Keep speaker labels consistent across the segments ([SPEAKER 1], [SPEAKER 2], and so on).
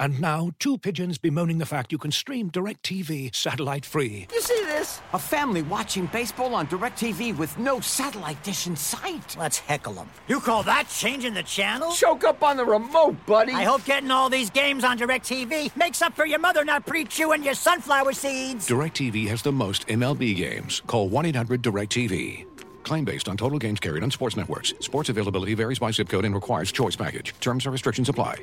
[SPEAKER 1] And now, two pigeons bemoaning the fact you can stream DirecTV satellite-free.
[SPEAKER 2] You see this? A family watching baseball on DirecTV with no satellite dish in sight.
[SPEAKER 3] Let's heckle them.
[SPEAKER 4] You call that changing the channel?
[SPEAKER 2] Choke up on the remote, buddy.
[SPEAKER 4] I hope getting all these games on DirecTV makes up for your mother not pre-chewing your sunflower seeds.
[SPEAKER 1] DirecTV has the most MLB games. Call 1-800-DirecTV. Claim based on total games carried on sports networks. Sports availability varies by zip code and requires choice package. Terms and restrictions apply.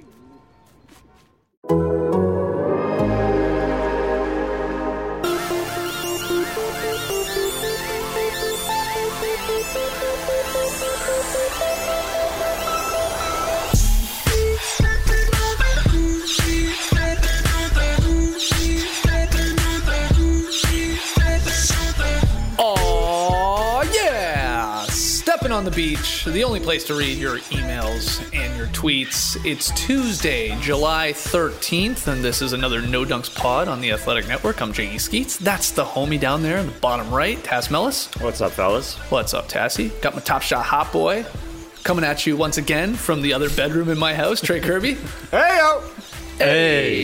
[SPEAKER 5] On the beach, the only place to read your emails and your tweets. It's Tuesday, July 13th, and this is another No Dunks pod on the Athletic Network. I'm J.E. Skeets. That's the homie down there in the bottom right, Tass Mellis.
[SPEAKER 6] What's up, fellas?
[SPEAKER 5] What's up, Tassie? Got my Top Shot hot boy coming at you once again from the other bedroom in my house, Trey Kirby.
[SPEAKER 6] Hey-o!
[SPEAKER 5] Hey,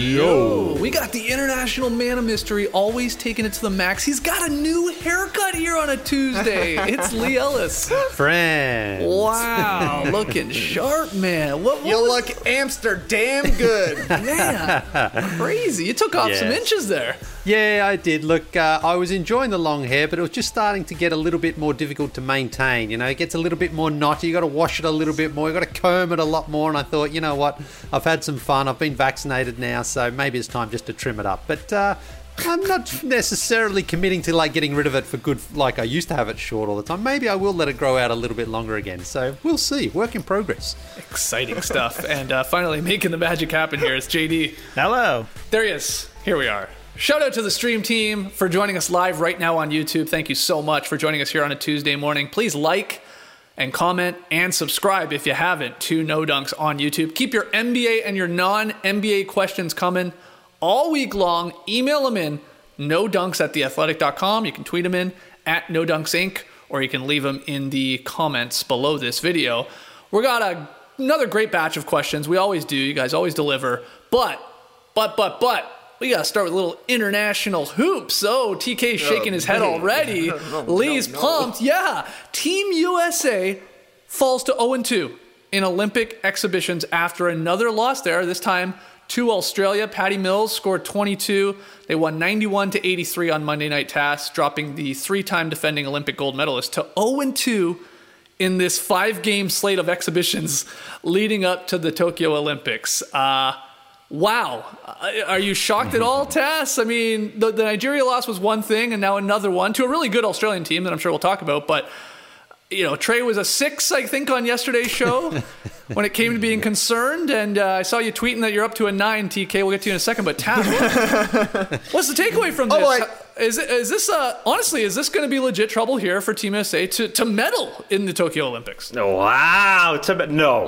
[SPEAKER 5] yo. We got the international man of mystery, always taking it to the max. He's got a new haircut here on a Tuesday. It's Lee Ellis.
[SPEAKER 6] Friends.
[SPEAKER 5] Wow, looking sharp, man. What
[SPEAKER 7] you look Amsterdam good.
[SPEAKER 5] Man, crazy. You took off some inches there.
[SPEAKER 6] Yeah, I did. Look, I was enjoying the long hair, but it was just starting to get a little bit more difficult to maintain. You know, it gets a little bit more knotty. You got to wash it a little bit more. You got to comb it a lot more. And I thought, you know what? I've had some fun. I've been vaccinated now, so maybe it's time just to trim it up. But I'm not necessarily committing to like getting rid of it for good, like I used to have it short all the time. Maybe I will let it grow out a little bit longer again. So we'll see. Work in progress.
[SPEAKER 5] Exciting stuff. And finally making the magic happen here is JD.
[SPEAKER 7] Hello.
[SPEAKER 5] There he is. Here we are. Shout out to the stream team for joining us live right now on YouTube. Thank you so much for joining us here on a Tuesday morning. Please like and comment and subscribe if you haven't to No Dunks on YouTube. Keep your NBA and your non-NBA questions coming all week long. Email them in nodunks@theathletic.com. You can tweet them in at NoDunksInc, or you can leave them in the comments below this video. We got another great batch of questions. We always do. You guys always deliver. But we got to start with a little international hoops. Oh, TK's shaking his head already. Lee's pumped. Yeah. Team USA falls to 0-2 in Olympic exhibitions after another loss there, this time to Australia. Patty Mills scored 22. They won 91-83 on Monday Night Task, dropping the three-time defending Olympic gold medalist to 0-2 in this 5-game slate of exhibitions leading up to the Tokyo Olympics. Wow. Are you shocked at all, Tass? I mean, the Nigeria loss was one thing, and now another one to a really good Australian team that I'm sure we'll talk about. But, you know, Trey was a 6, I think, on yesterday's show when it came to being concerned. And I saw you tweeting that you're up to a 9, TK. We'll get to you in a second. But, Tass, what's the takeaway from this? Is this honestly, is this going to be legit trouble here for Team USA to medal in the Tokyo Olympics?
[SPEAKER 6] Wow. No,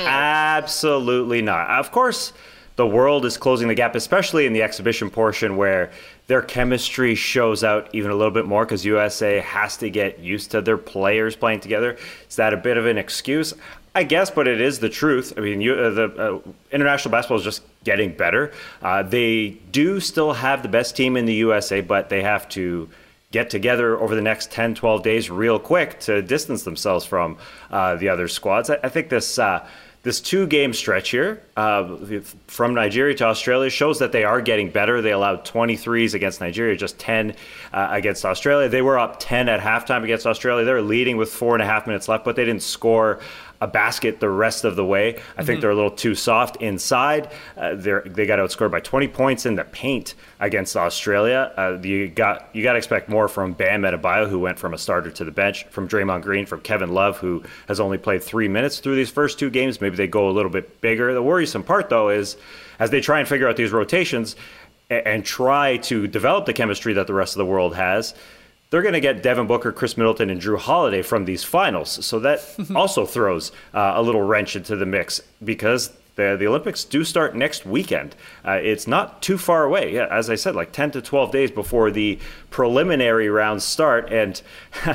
[SPEAKER 6] absolutely not. Of course, the world is closing the gap, especially in the exhibition portion where their chemistry shows out even a little bit more because USA has to get used to their players playing together. Is that a bit of an excuse? I guess, but it is the truth. I mean, the international basketball is just getting better. They do still have the best team in the USA, but they have to get together over the next 10, 12 days real quick to distance themselves from the other squads. I think this 2-game stretch here from Nigeria to Australia shows that they are getting better. They allowed 23s against Nigeria, just 10 against Australia. They were up 10 at halftime against Australia. They were leading with 4.5 minutes left, but they didn't score a basket the rest of the way. I think they're a little too soft inside. They got outscored by 20 points in the paint against Australia. You got to expect more from Bam Adebayo, who went from a starter to the bench, from Draymond Green, from Kevin Love, who has only played 3 minutes through these first 2 games. Maybe they go a little bit bigger. The worrisome part, though, is as they try and figure out these rotations and try to develop the chemistry that the rest of the world has, they're going to get Devin Booker, Chris Middleton, and Drew Holiday from these finals. So that also throws a little wrench into the mix because the Olympics do start next weekend. It's not too far away. Yeah, as I said, like 10 to 12 days before the preliminary rounds start. And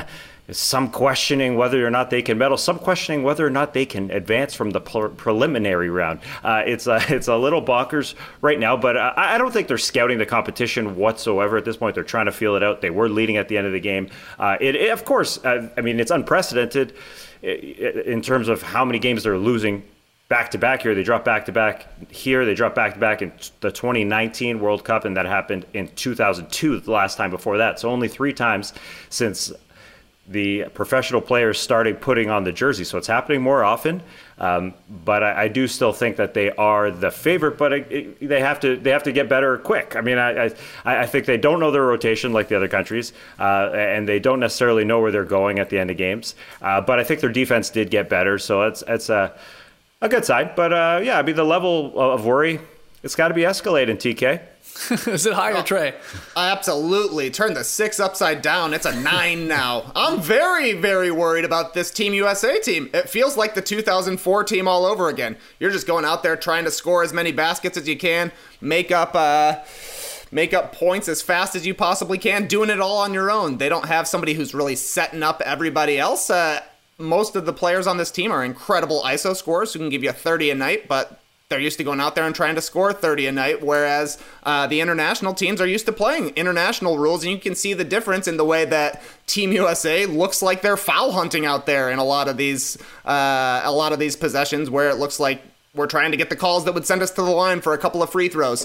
[SPEAKER 6] some questioning whether or not they can medal, some questioning whether or not they can advance from the preliminary round. It's a little bonkers right now, but I don't think they're scouting the competition whatsoever at this point. They're trying to feel it out. They were leading at the end of the game. Of course, I mean, it's unprecedented in terms of how many games they're losing back-to-back here. They dropped back-to-back here. They dropped back-to-back in the 2019 World Cup, and that happened in 2002, the last time before that. So only 3 times since the professional players started putting on the jersey. So it's happening more often. But I do still think that they are the favorite, but they have to get better quick. I mean, I think they don't know their rotation like the other countries, and they don't necessarily know where they're going at the end of games. But I think their defense did get better, so it's a good sign. But yeah, I mean, the level of worry, it's got to be escalating, TK.
[SPEAKER 5] Is it higher, Trey?
[SPEAKER 7] Absolutely. Turn the 6 upside down. It's a 9 now. I'm very, very worried about this Team USA team. It feels like the 2004 team all over again. You're just going out there trying to score as many baskets as you can, make up points as fast as you possibly can, doing it all on your own. They don't have somebody who's really setting up everybody else. Most of the players on this team are incredible ISO scorers who can give you 30 a night, but they're used to going out there and trying to score 30 a night, whereas the international teams are used to playing international rules, and you can see the difference in the way that Team USA looks like they're foul hunting out there in a lot of these possessions, where it looks like we're trying to get the calls that would send us to the line for a couple of free throws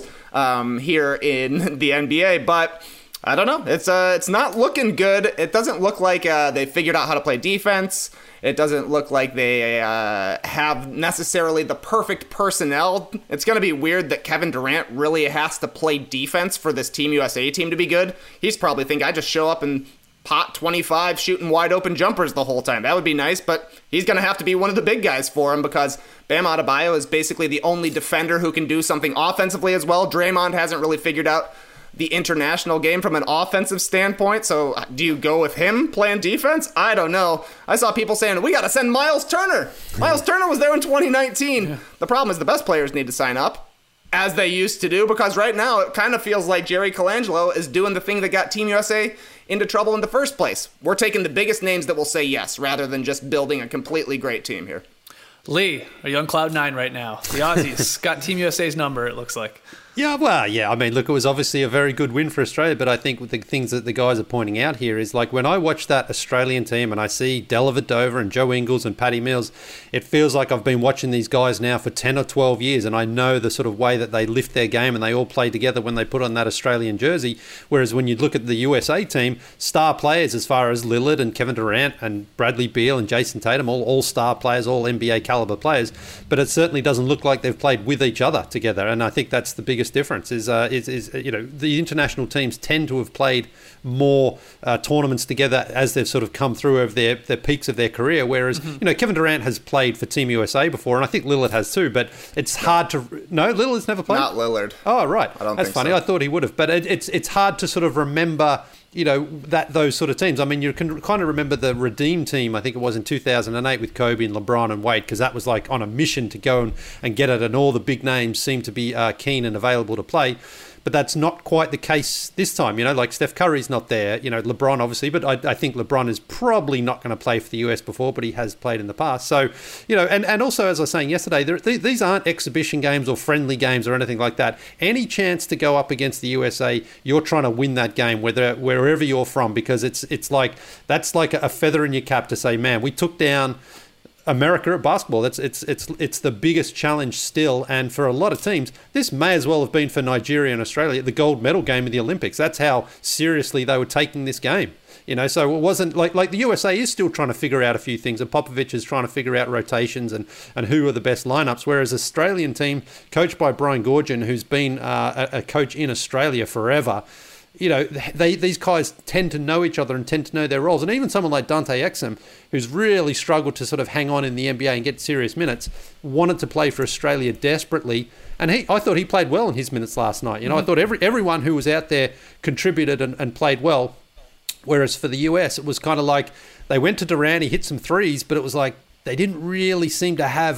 [SPEAKER 7] here in the NBA. But I don't know. It's not looking good. It doesn't look like they figured out how to play defense. It doesn't look like they have necessarily the perfect personnel. It's going to be weird that Kevin Durant really has to play defense for this Team USA team to be good. He's probably thinking, I just show up and pot 25 shooting wide open jumpers the whole time. That would be nice, but he's going to have to be one of the big guys for him, because Bam Adebayo is basically the only defender who can do something offensively as well. Draymond hasn't really figured out the international game from an offensive standpoint, so do you go with him playing defense? I don't know. I saw people saying, we got to send Miles Turner. Miles Turner was there in 2019. Yeah. The problem is the best players need to sign up, as they used to do, because right now it kind of feels like Jerry Colangelo is doing the thing that got Team USA into trouble in the first place. We're taking the biggest names that will say yes, rather than just building a completely great team here.
[SPEAKER 5] Lee, are you on cloud 9 right now? The Aussies got Team USA's number, it looks like.
[SPEAKER 3] Yeah, well, yeah. I mean, look, it was obviously a very good win for Australia, but I think the things that the guys are pointing out here is, like, when I watch that Australian team and I see Dellavedova and Joe Ingles and Patty Mills, it feels like I've been watching these guys now for 10 or 12 years, and I know the sort of way that they lift their game, and they all play together when they put on that Australian jersey. Whereas when you look at the USA team, star players as far as Lillard and Kevin Durant and Bradley Beal and Jason Tatum, all star players, all NBA caliber players, but it certainly doesn't look like they've played with each other together, and I think that's the biggest difference. Is you know, the international teams tend to have played more tournaments together as they've sort of come through over their peaks of their career, whereas you know, Kevin Durant has played for Team USA before, and I think Lillard has too, but it's hard to... No, Lillard's never played?
[SPEAKER 7] Not Lillard.
[SPEAKER 3] Oh, right.
[SPEAKER 7] I don't
[SPEAKER 3] That's
[SPEAKER 7] think
[SPEAKER 3] funny.
[SPEAKER 7] so.
[SPEAKER 3] I thought he would have, but it's hard to sort of remember, you know, those sort of teams. I mean, you can kind of remember the Redeem team, I think it was in 2008 with Kobe and LeBron and Wade, because that was like on a mission to go and get it, and all the big names seemed to be keen and available to play. But that's not quite the case this time. You know, like Steph Curry's not there. You know, LeBron obviously, but I think LeBron is probably not going to play for the US before, but he has played in the past. So, you know, and also, as I was saying yesterday, these aren't exhibition games or friendly games or anything like that. Any chance to go up against the USA, you're trying to win that game, wherever you're from, because it's like, that's like a feather in your cap to say, man, we took down America at basketball. It's the biggest challenge still, and for a lot of teams, this may as well have been for Nigeria and Australia the gold medal game of the Olympics. That's how seriously they were taking this game. You know, so it wasn't like the USA is still trying to figure out a few things, and Popovich is trying to figure out rotations and who are the best lineups. Whereas Australian team, coached by Brian Goorjian, who's been a coach in Australia forever, you know, these guys tend to know each other and tend to know their roles. And even someone like Dante Exum, who's really struggled to sort of hang on in the NBA and get serious minutes, wanted to play for Australia desperately. And I thought he played well in his minutes last night. You know, I thought everyone who was out there contributed and played well. Whereas for the US, it was kind of like they went to Durant, he hit some threes, but it was like they didn't really seem to have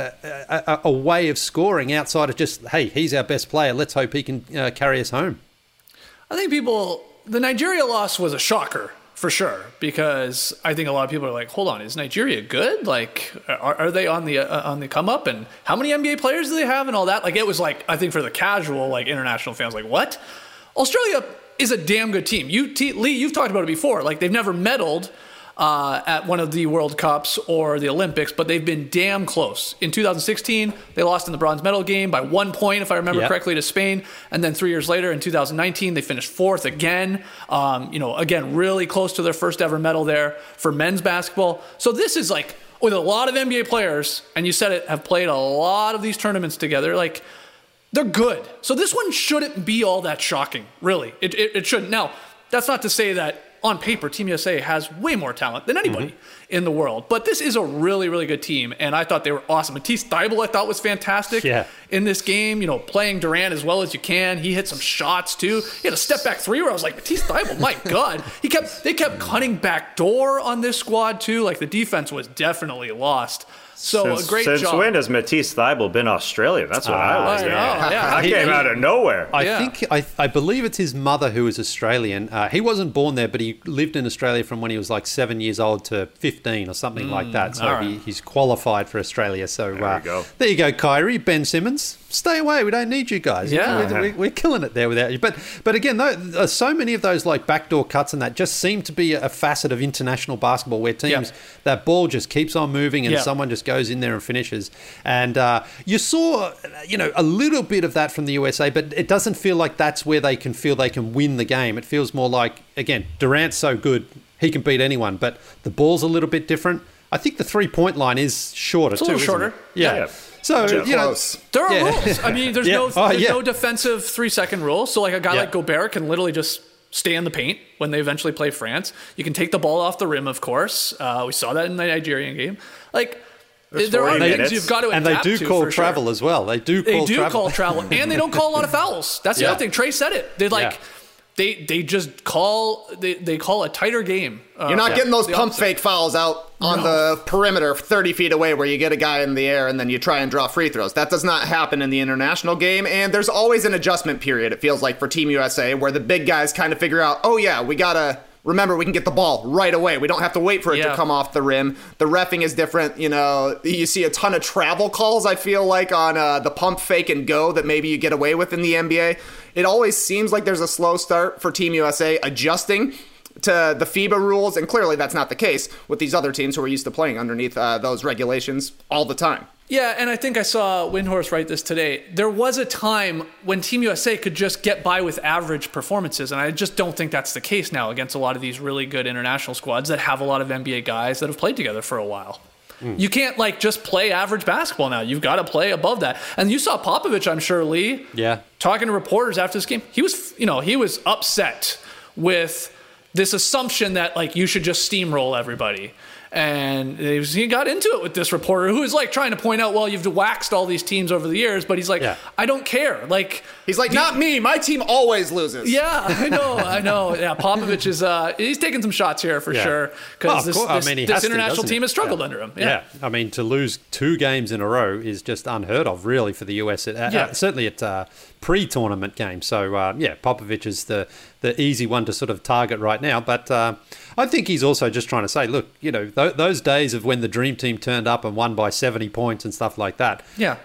[SPEAKER 3] a way of scoring outside of just, hey, he's our best player, let's hope he can carry us home.
[SPEAKER 5] I think the Nigeria loss was a shocker for sure, because I think a lot of people are like, hold on, is Nigeria good? Like, are they on the come up? And how many NBA players do they have and all that? Like, it was like, I think for the casual, like, international fans, like, what? Australia is a damn good team. Lee, you've talked about it before. Like, they've never medaled at one of the World Cups or the Olympics, but they've been damn close. In 2016, they lost in the bronze medal game by 1 point, if I remember correctly, to Spain. And then 3 years later, in 2019, they finished fourth again. Again, really close to their first ever medal there for men's basketball. So this is like, with a lot of NBA players, and you said it, have played a lot of these tournaments together, like, they're good. So this one shouldn't be all that shocking, really. It shouldn't. Now, that's not to say that on paper, Team USA has way more talent than anybody in the world. But this is a really, really good team, and I thought they were awesome. Matisse Thybulle, I thought, was fantastic in this game, playing Durant as well as you can. He hit some shots, too. He had a step-back three where I was like, Matisse Thybulle, my God. They kept cutting back door on this squad, too. Like, the defense was definitely lost. So a great job.
[SPEAKER 6] Since when has Matisse Thybulle been Australian? That's what I was.
[SPEAKER 5] I
[SPEAKER 6] came out of nowhere.
[SPEAKER 3] I believe it's his mother who is Australian. He wasn't born there, but he lived in Australia from when he was like 7 years old to 15 or something like that. So he's qualified for Australia. So there you go, Kyrie, Ben Simmons. Stay away. We don't need you guys. We're killing it there without you. But again, though, so many of those like backdoor cuts and that just seem to be a facet of international basketball where teams, that ball just keeps on moving and someone just goes in there and finishes. And you saw, a little bit of that from the USA, but it doesn't feel like that's where they can win the game. It feels more like, again, Durant's so good, he can beat anyone, but the ball's a little bit different. I think the 3-point line is shorter,
[SPEAKER 5] it's a little shorter.
[SPEAKER 3] Yeah. So,
[SPEAKER 7] there are
[SPEAKER 5] rules. I mean, there's no defensive 3-second rule. So, like, a guy like Gobert can literally just stay in the paint when they eventually play France. You can take the ball off the rim, of course. We saw that in the Nigerian game. Like, there are things you've got to adapt to.
[SPEAKER 3] And they do call travel as well. They do call travel.
[SPEAKER 5] And they don't call a lot of fouls. That's the other thing. Trey said it. They're like... They just call a tighter game.
[SPEAKER 7] You're not getting those pump fake fouls out on the perimeter 30 feet away where you get a guy in the air and then you try and draw free throws. That does not happen in the international game, and there's always an adjustment period, it feels like, for Team USA, where the big guys kind of figure out, we gotta... Remember, we can get the ball right away. We don't have to wait for it to come off the rim. The reffing is different. You see a ton of travel calls, I feel like, on the pump, fake, and go that maybe you get away with in the NBA. It always seems like there's a slow start for Team USA adjusting to the FIBA rules, and clearly that's not the case with these other teams who are used to playing underneath those regulations all the time.
[SPEAKER 5] Yeah, and I think I saw Windhorst write this today. There was a time when Team USA could just get by with average performances, and I just don't think that's the case now against a lot of these really good international squads that have a lot of NBA guys that have played together for a while. You can't just play average basketball now. You've got to play above that. And you saw Popovich, I'm sure, Lee, talking to reporters after this game. He was upset with this assumption that you should just steamroll everybody. And he got into it with this reporter who was trying to point out, well, you've waxed all these teams over the years, but he's like, I don't care.
[SPEAKER 7] He's like, not me. My team always loses.
[SPEAKER 5] Yeah, I know. Yeah, Popovich is he's taking some shots here for sure because this international team has struggled under him.
[SPEAKER 3] Yeah, I mean, to lose 2 games in a row is just unheard of, really, for the US. Certainly at pre-tournament games. So Popovich is the easy one to sort of target right now, but I think he's also just trying to say, look, those days of when the dream team turned up and won by 70 points and stuff like that,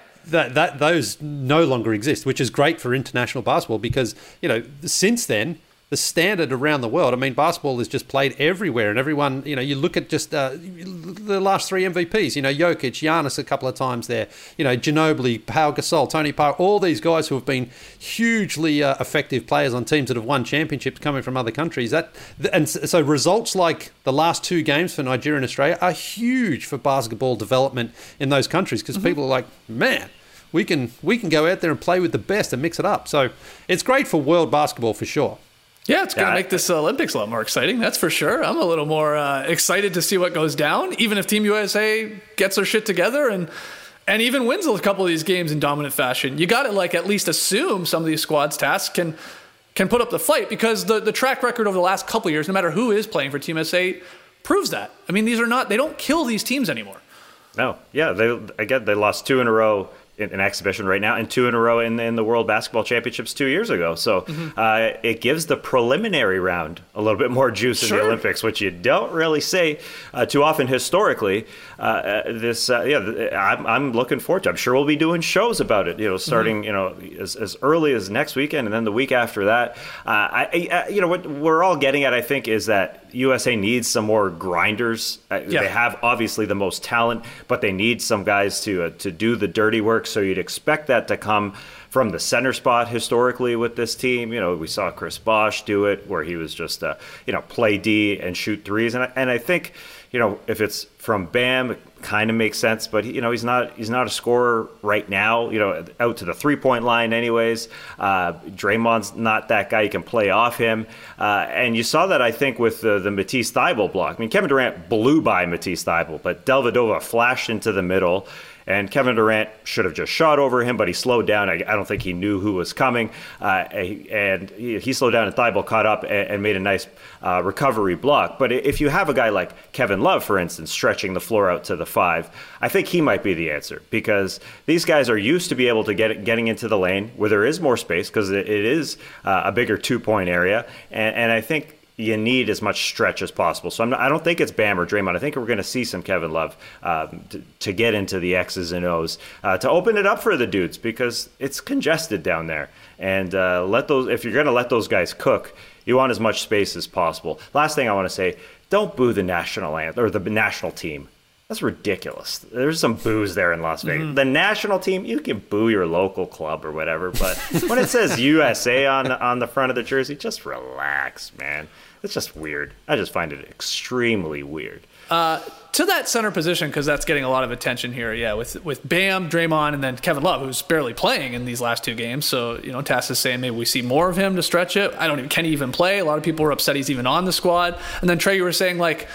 [SPEAKER 3] those no longer exist, which is great for international basketball because since then the standard around the world, I mean, basketball is just played everywhere, and everyone, you look at just the last 3 MVPs, Jokic, Giannis a couple of times there, Ginobili, Pau Gasol, Tony Parker, all these guys who have been hugely effective players on teams that have won championships coming from other countries. So results like the last 2 games for Nigeria and Australia are huge for basketball development in those countries because people are like, man, we can go out there and play with the best and mix it up. So it's great for world basketball for sure.
[SPEAKER 5] Yeah, it's going to make this Olympics a lot more exciting, that's for sure. I'm a little more excited to see what goes down, even if Team USA gets their shit together and even wins a couple of these games in dominant fashion. You got to at least assume some of these squads tasks can put up the fight because the track record over the last couple of years, no matter who is playing for Team USA, proves that. I mean, they don't kill these teams anymore.
[SPEAKER 6] No, yeah, they lost 2 in a row in exhibition right now, and 2 in a row in the World Basketball Championships 2 years ago. So it gives the preliminary round a little bit more juice in the Olympics, which you don't really say too often historically. I'm looking forward to it. I'm sure we'll be doing shows about it, starting as early as next weekend and then the week after that. What we're all getting at, I think, is that USA needs some more grinders. They have obviously the most talent, but they need some guys to do the dirty work. So you'd expect that to come from the center spot historically with this team. We saw Chris Bosh do it, where he was just play D and shoot threes, and I think if it's from Bam, it kind of makes sense, but he's not a scorer right now. Out to the 3-point line, anyways. Draymond's not that guy. You can play off him, and you saw that, I think, with the Matisse Thybulle block. I mean, Kevin Durant blew by Matisse Thybulle, but Dellavedova flashed into the middle. And Kevin Durant should have just shot over him, but he slowed down. I don't think he knew who was coming. And he slowed down, and Thybulle caught up and made a nice recovery block. But if you have a guy like Kevin Love, for instance, stretching the floor out to the 5, I think he might be the answer, because these guys are used to be able to getting into the lane where there is more space, because it is a bigger 2-point area. And I think you need as much stretch as possible. So I don't think it's Bam or Draymond. I think we're going to see some Kevin Love to get into the X's and O's, to open it up for the dudes, because it's congested down there. And if you're going to let those guys cook, you want as much space as possible. Last thing I want to say, don't boo the national anthem or the national team. That's ridiculous. There's some boos there in Las Vegas. The national team, you can boo your local club or whatever, but when it says USA on the front of the jersey, just relax, man. It's just weird. I just find it extremely weird.
[SPEAKER 5] To that center position, because that's getting a lot of attention here, with Bam, Draymond, and then Kevin Love, who's barely playing in these last 2 games. So, Tass is saying maybe we see more of him to stretch it. Can he even play? A lot of people were upset he's even on the squad. And then, Trey, you were saying,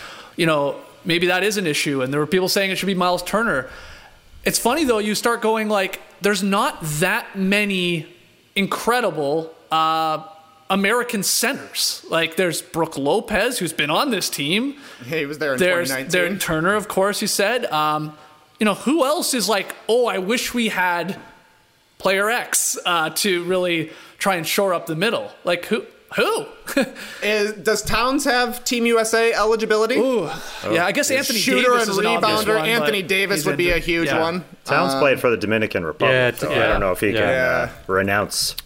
[SPEAKER 5] maybe that is an issue, and there were people saying it should be Miles Turner. It's funny, though, you start going, there's not that many incredible American centers. There's Brook Lopez, who's been on this team.
[SPEAKER 7] Yeah, he was there in 2019.
[SPEAKER 5] There's Turner, of course, you said. Who else is I wish we had player X to really try and shore up the middle? Who?
[SPEAKER 7] Does Towns have Team USA eligibility?
[SPEAKER 5] Ooh. Yeah, I guess Anthony
[SPEAKER 7] Shooter
[SPEAKER 5] Davis
[SPEAKER 7] and
[SPEAKER 5] is an obvious
[SPEAKER 7] rebounder.
[SPEAKER 5] one,
[SPEAKER 7] Anthony Davis would be a huge one.
[SPEAKER 6] Towns played for the Dominican Republic. I don't know if he can renounce.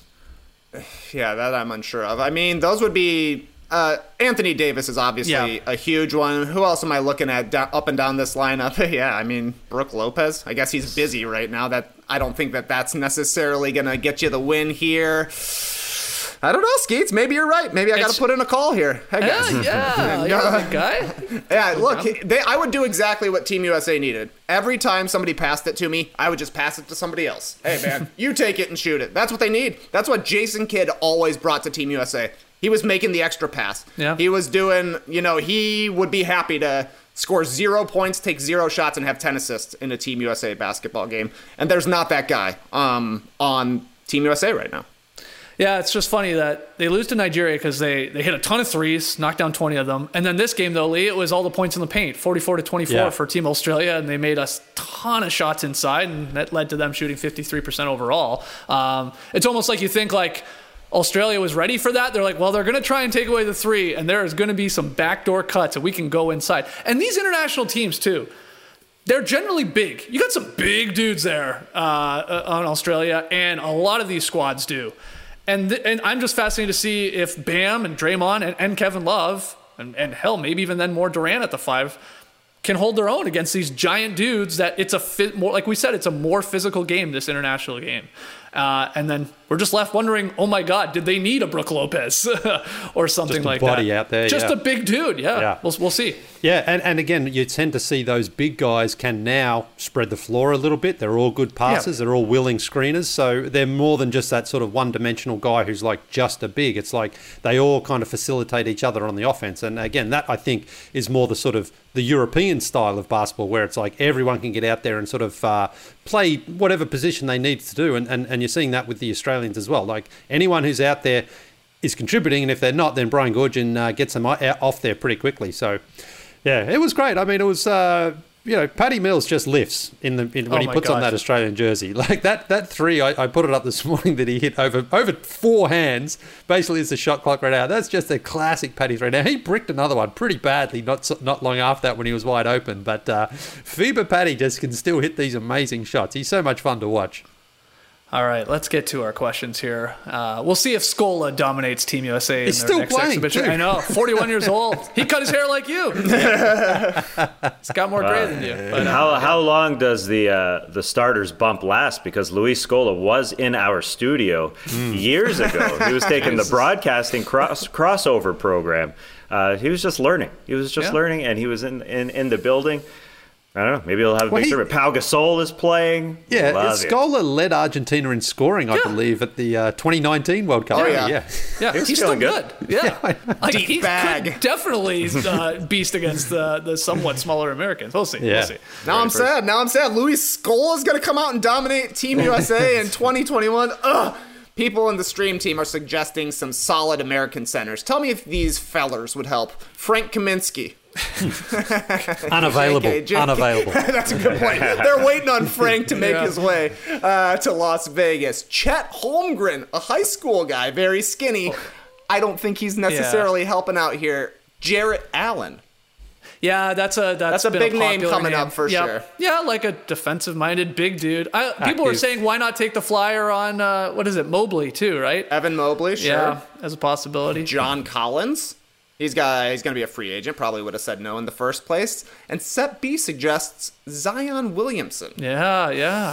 [SPEAKER 7] Yeah, that I'm unsure of. I mean, those would be... Anthony Davis is obviously a huge one. Who else am I looking at up and down this lineup? Brook Lopez. I guess he's busy right now. I don't think that's necessarily going to get you the win here. I don't know, Skeets. Maybe you're right. Maybe I got to put in a call here. Hey, guys.
[SPEAKER 5] You're a big guy.
[SPEAKER 7] Yeah, look, I would do exactly what Team USA needed. Every time somebody passed it to me, I would just pass it to somebody else. Hey, man, you take it and shoot it. That's what they need. That's what Jason Kidd always brought to Team USA. He was making the extra pass.
[SPEAKER 5] Yeah.
[SPEAKER 7] He was doing, he would be happy to score 0 points, take 0 shots, and have 10 assists in a Team USA basketball game. And there's not that guy on Team USA right now.
[SPEAKER 5] Yeah, it's just funny that they lose to Nigeria because they hit a ton of threes, knocked down 20 of them. And then this game, though, Lee, it was all the points in the paint, 44-24 for Team Australia, and they made a ton of shots inside, and that led to them shooting 53% overall. It's almost like you think Australia was ready for that. They're they're going to try and take away the 3, and there is going to be some backdoor cuts, and we can go inside. And these international teams, too, they're generally big. You got some big dudes there on Australia, and a lot of these squads do. And I'm just fascinated to see if Bam and Draymond and Kevin Love, and hell, maybe even then more Durant at the 5, can hold their own against these giant dudes that it's more, like we said, it's a more physical game, this international game. And then we're just left wondering, oh my God, did they need a Brook Lopez or something like that?
[SPEAKER 3] Just a body out there,
[SPEAKER 5] Just a big dude, yeah. We'll see.
[SPEAKER 3] Yeah, and again, you tend to see those big guys can now spread the floor a little bit. They're all good passers. They're all willing screeners. So they're more than just that sort of one-dimensional guy who's just a big. It's like they all kind of facilitate each other on the offense. And again, that I think is more the sort of the European style of basketball, where it's like everyone can get out there and sort of play whatever position they need to do. And you're seeing that with the Australians as well. Like anyone who's out there is contributing, and if they're not, then Brian Goorjian gets them off there pretty quickly. So, yeah, it was great. I mean, it was Paddy Mills just lifts when he puts on that Australian jersey. Like that three, I put it up this morning that he hit over 4 hands. Basically, it's the shot clock right now. That's just a classic Paddy three. Now, he bricked another one pretty badly not long after that when he was wide open. But FIBA Paddy just can still hit these amazing shots. He's so much fun to watch.
[SPEAKER 5] All right, let's get to our questions here. We'll see if Scola dominates Team USA in their next exhibition.
[SPEAKER 3] Too.
[SPEAKER 5] I know, 41 years old. He cut his hair like you. He's got more gray than you. But,
[SPEAKER 6] how long does the starters bump last? Because Luis Scola was in our studio years ago. He was taking the broadcasting crossover program. He was just learning. Learning, and he was in the building. I don't know. Maybe he'll have a big tournament. Pau Gasol is playing.
[SPEAKER 3] Yeah, Scola led Argentina in scoring, I believe, at the 2019 World Cup.
[SPEAKER 7] Oh, yeah.
[SPEAKER 5] He's still good. Yeah.
[SPEAKER 7] Deep bag.
[SPEAKER 5] Could definitely beast against the somewhat smaller Americans. We'll see.
[SPEAKER 7] Now I'm sad. Luis Scola's going to come out and dominate Team USA in 2021. Ugh. People in the stream team are suggesting some solid American centers. Tell me if these fellers would help. Frank Kaminsky.
[SPEAKER 3] Unavailable. Unavailable.
[SPEAKER 7] That's a good point. They're waiting on Frank to make his way to Las Vegas. Chet Holmgren, a high school guy, very skinny. I don't think he's necessarily helping out here. Jarrett Allen.
[SPEAKER 5] Yeah, that's
[SPEAKER 7] a big name coming up for sure.
[SPEAKER 5] Yeah, like a defensive-minded big dude. People were saying, why not take the flyer on Mobley too, right?
[SPEAKER 7] Evan Mobley, sure.
[SPEAKER 5] Yeah, as a possibility.
[SPEAKER 7] John Collins. He's going to be a free agent. Probably would have said no in the first place. And Sep B suggests Zion Williamson.
[SPEAKER 5] Yeah.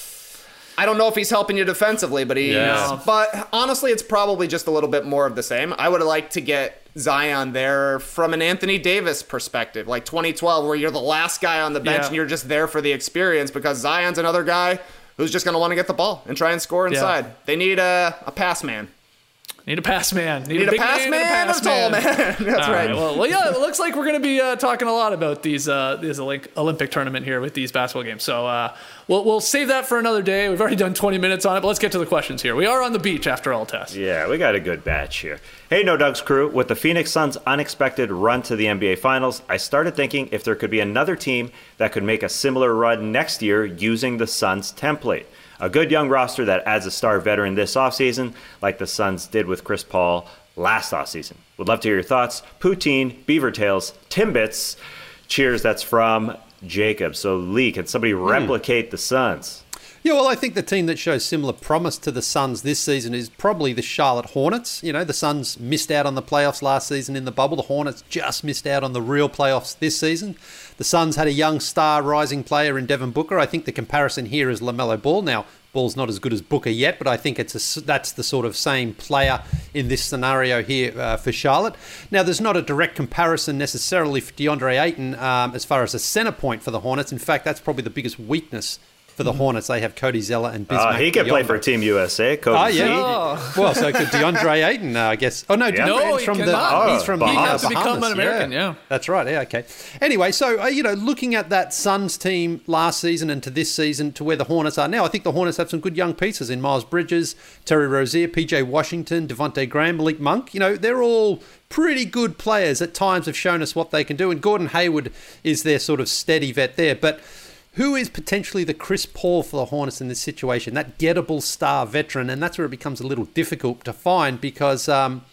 [SPEAKER 7] I don't know if he's helping you defensively, but he is. But honestly, it's probably just a little bit more of the same. I would have liked to get Zion there from an Anthony Davis perspective, like 2012, where you're the last guy on the bench and you're just there for the experience, because Zion's another guy who's just going to want to get the ball and try and score inside. Yeah. They need a pass man.
[SPEAKER 5] Need a pass man.
[SPEAKER 7] Need a
[SPEAKER 5] big
[SPEAKER 7] pass man and a tall man. That's right.
[SPEAKER 5] Well, yeah, it looks like we're going to be talking a lot about these Olympic tournament here with these basketball games. So we'll save that for another day. We've already done 20 minutes on it, but let's get to the questions here. We are on the beach after all, Tess.
[SPEAKER 6] Yeah, we got a good batch here. Hey, No Doug's crew. With the Phoenix Suns' unexpected run to the NBA Finals, I started thinking if there could be another team that could make a similar run next year using the Suns template. A good young roster that adds a star veteran this offseason, like the Suns did with Chris Paul last offseason. Would love to hear your thoughts. Poutine, Beaver Tails, Timbits. Cheers, that's from Jacob. So, Lee, can somebody replicate the Suns?
[SPEAKER 3] Yeah, well, I think the team that shows similar promise to the Suns this season is probably the Charlotte Hornets. You know, the Suns missed out on the playoffs last season in the bubble. The Hornets just missed out on the real playoffs this season. The Suns had a young star rising player in Devin Booker. I think the comparison here is LaMelo Ball. Now, Ball's not as good as Booker yet, but I think that's the sort of same player in this scenario here for Charlotte. Now, there's not a direct comparison necessarily for DeAndre Ayton as far as a center point for the Hornets. In fact, that's probably the biggest weakness for the Hornets. They have Cody Zeller and Bismack.
[SPEAKER 6] He could play for Team USA. Cody
[SPEAKER 3] Well, so could DeAndre Ayton, I guess. Oh, no, DeAndre
[SPEAKER 5] from
[SPEAKER 3] he's from
[SPEAKER 5] Bahamas. He has to
[SPEAKER 3] Bahamas.
[SPEAKER 5] become an American, yeah.
[SPEAKER 3] That's right, yeah, okay. Anyway, so, looking at that Suns team last season and to this season to where the Hornets are now, I think the Hornets have some good young pieces in Miles Bridges, Terry Rozier, PJ Washington, Devontae Graham, Malik Monk. They're all pretty good players at times, have shown us what they can do, and Gordon Hayward is their sort of steady vet there, but who is potentially the Chris Paul for the Hornets in this situation? That gettable star veteran, and that's where it becomes a little difficult to find because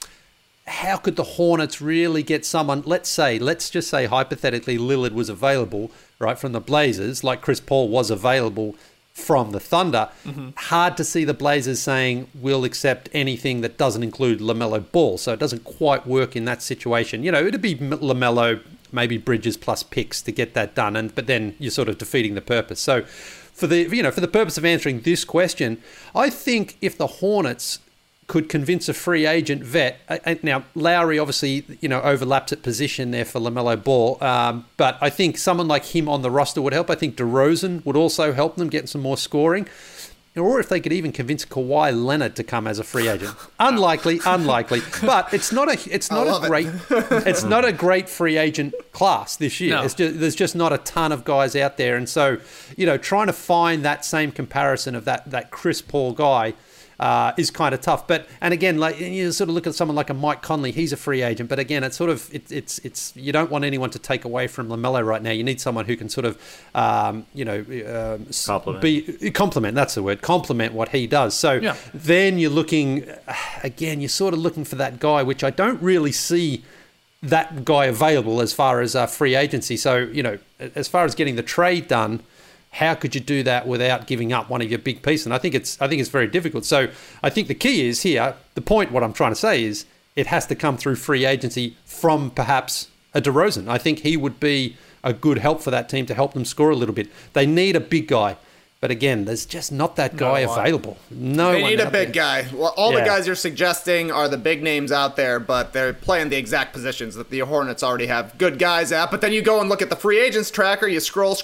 [SPEAKER 3] how could the Hornets really get someone, let's just say hypothetically Lillard was available, right, from the Blazers, like Chris Paul was available from the Thunder. Hard to see the Blazers saying, we'll accept anything that doesn't include LaMelo Ball, so it doesn't quite work in that situation. It'd be LaMelo, maybe Bridges plus picks to get that done, but then you're sort of defeating the purpose. So for the purpose of answering this question, I think if the Hornets could convince a free agent vet, now Lowry obviously overlaps at position there for LaMelo Ball, but I think someone like him on the roster would help. I think DeRozan would also help them get some more scoring. Or if they could even convince Kawhi Leonard to come as a free agent. Unlikely, but it's not a great free agent class this year.
[SPEAKER 5] No.
[SPEAKER 3] There's just not a ton of guys out there, and so trying to find that same comparison of that Chris Paul guy is kind of tough. And again, like you sort of look at someone like a Mike Conley, he's a free agent, but again, it's sort of it's you don't want anyone to take away from LaMelo right now. You need someone who can sort of complement. That's the word. Complement what he does. So then you're looking again. You're sort of looking for that guy, which I don't really see that guy available as far as free agency. So as far as getting the trade done, how could you do that without giving up one of your big pieces? And I think it's very difficult. So I think the key is here. The point, what I'm trying to say is, it has to come through free agency from perhaps a DeRozan. I think he would be a good help for that team to help them score a little bit. They need a big guy. But again, there's just not that guy available. They
[SPEAKER 7] need a big guy. Well, all the guys you're suggesting are the big names out there, but they're playing the exact positions that the Hornets already have good guys at. But then you go and look at the free agents tracker, you scroll,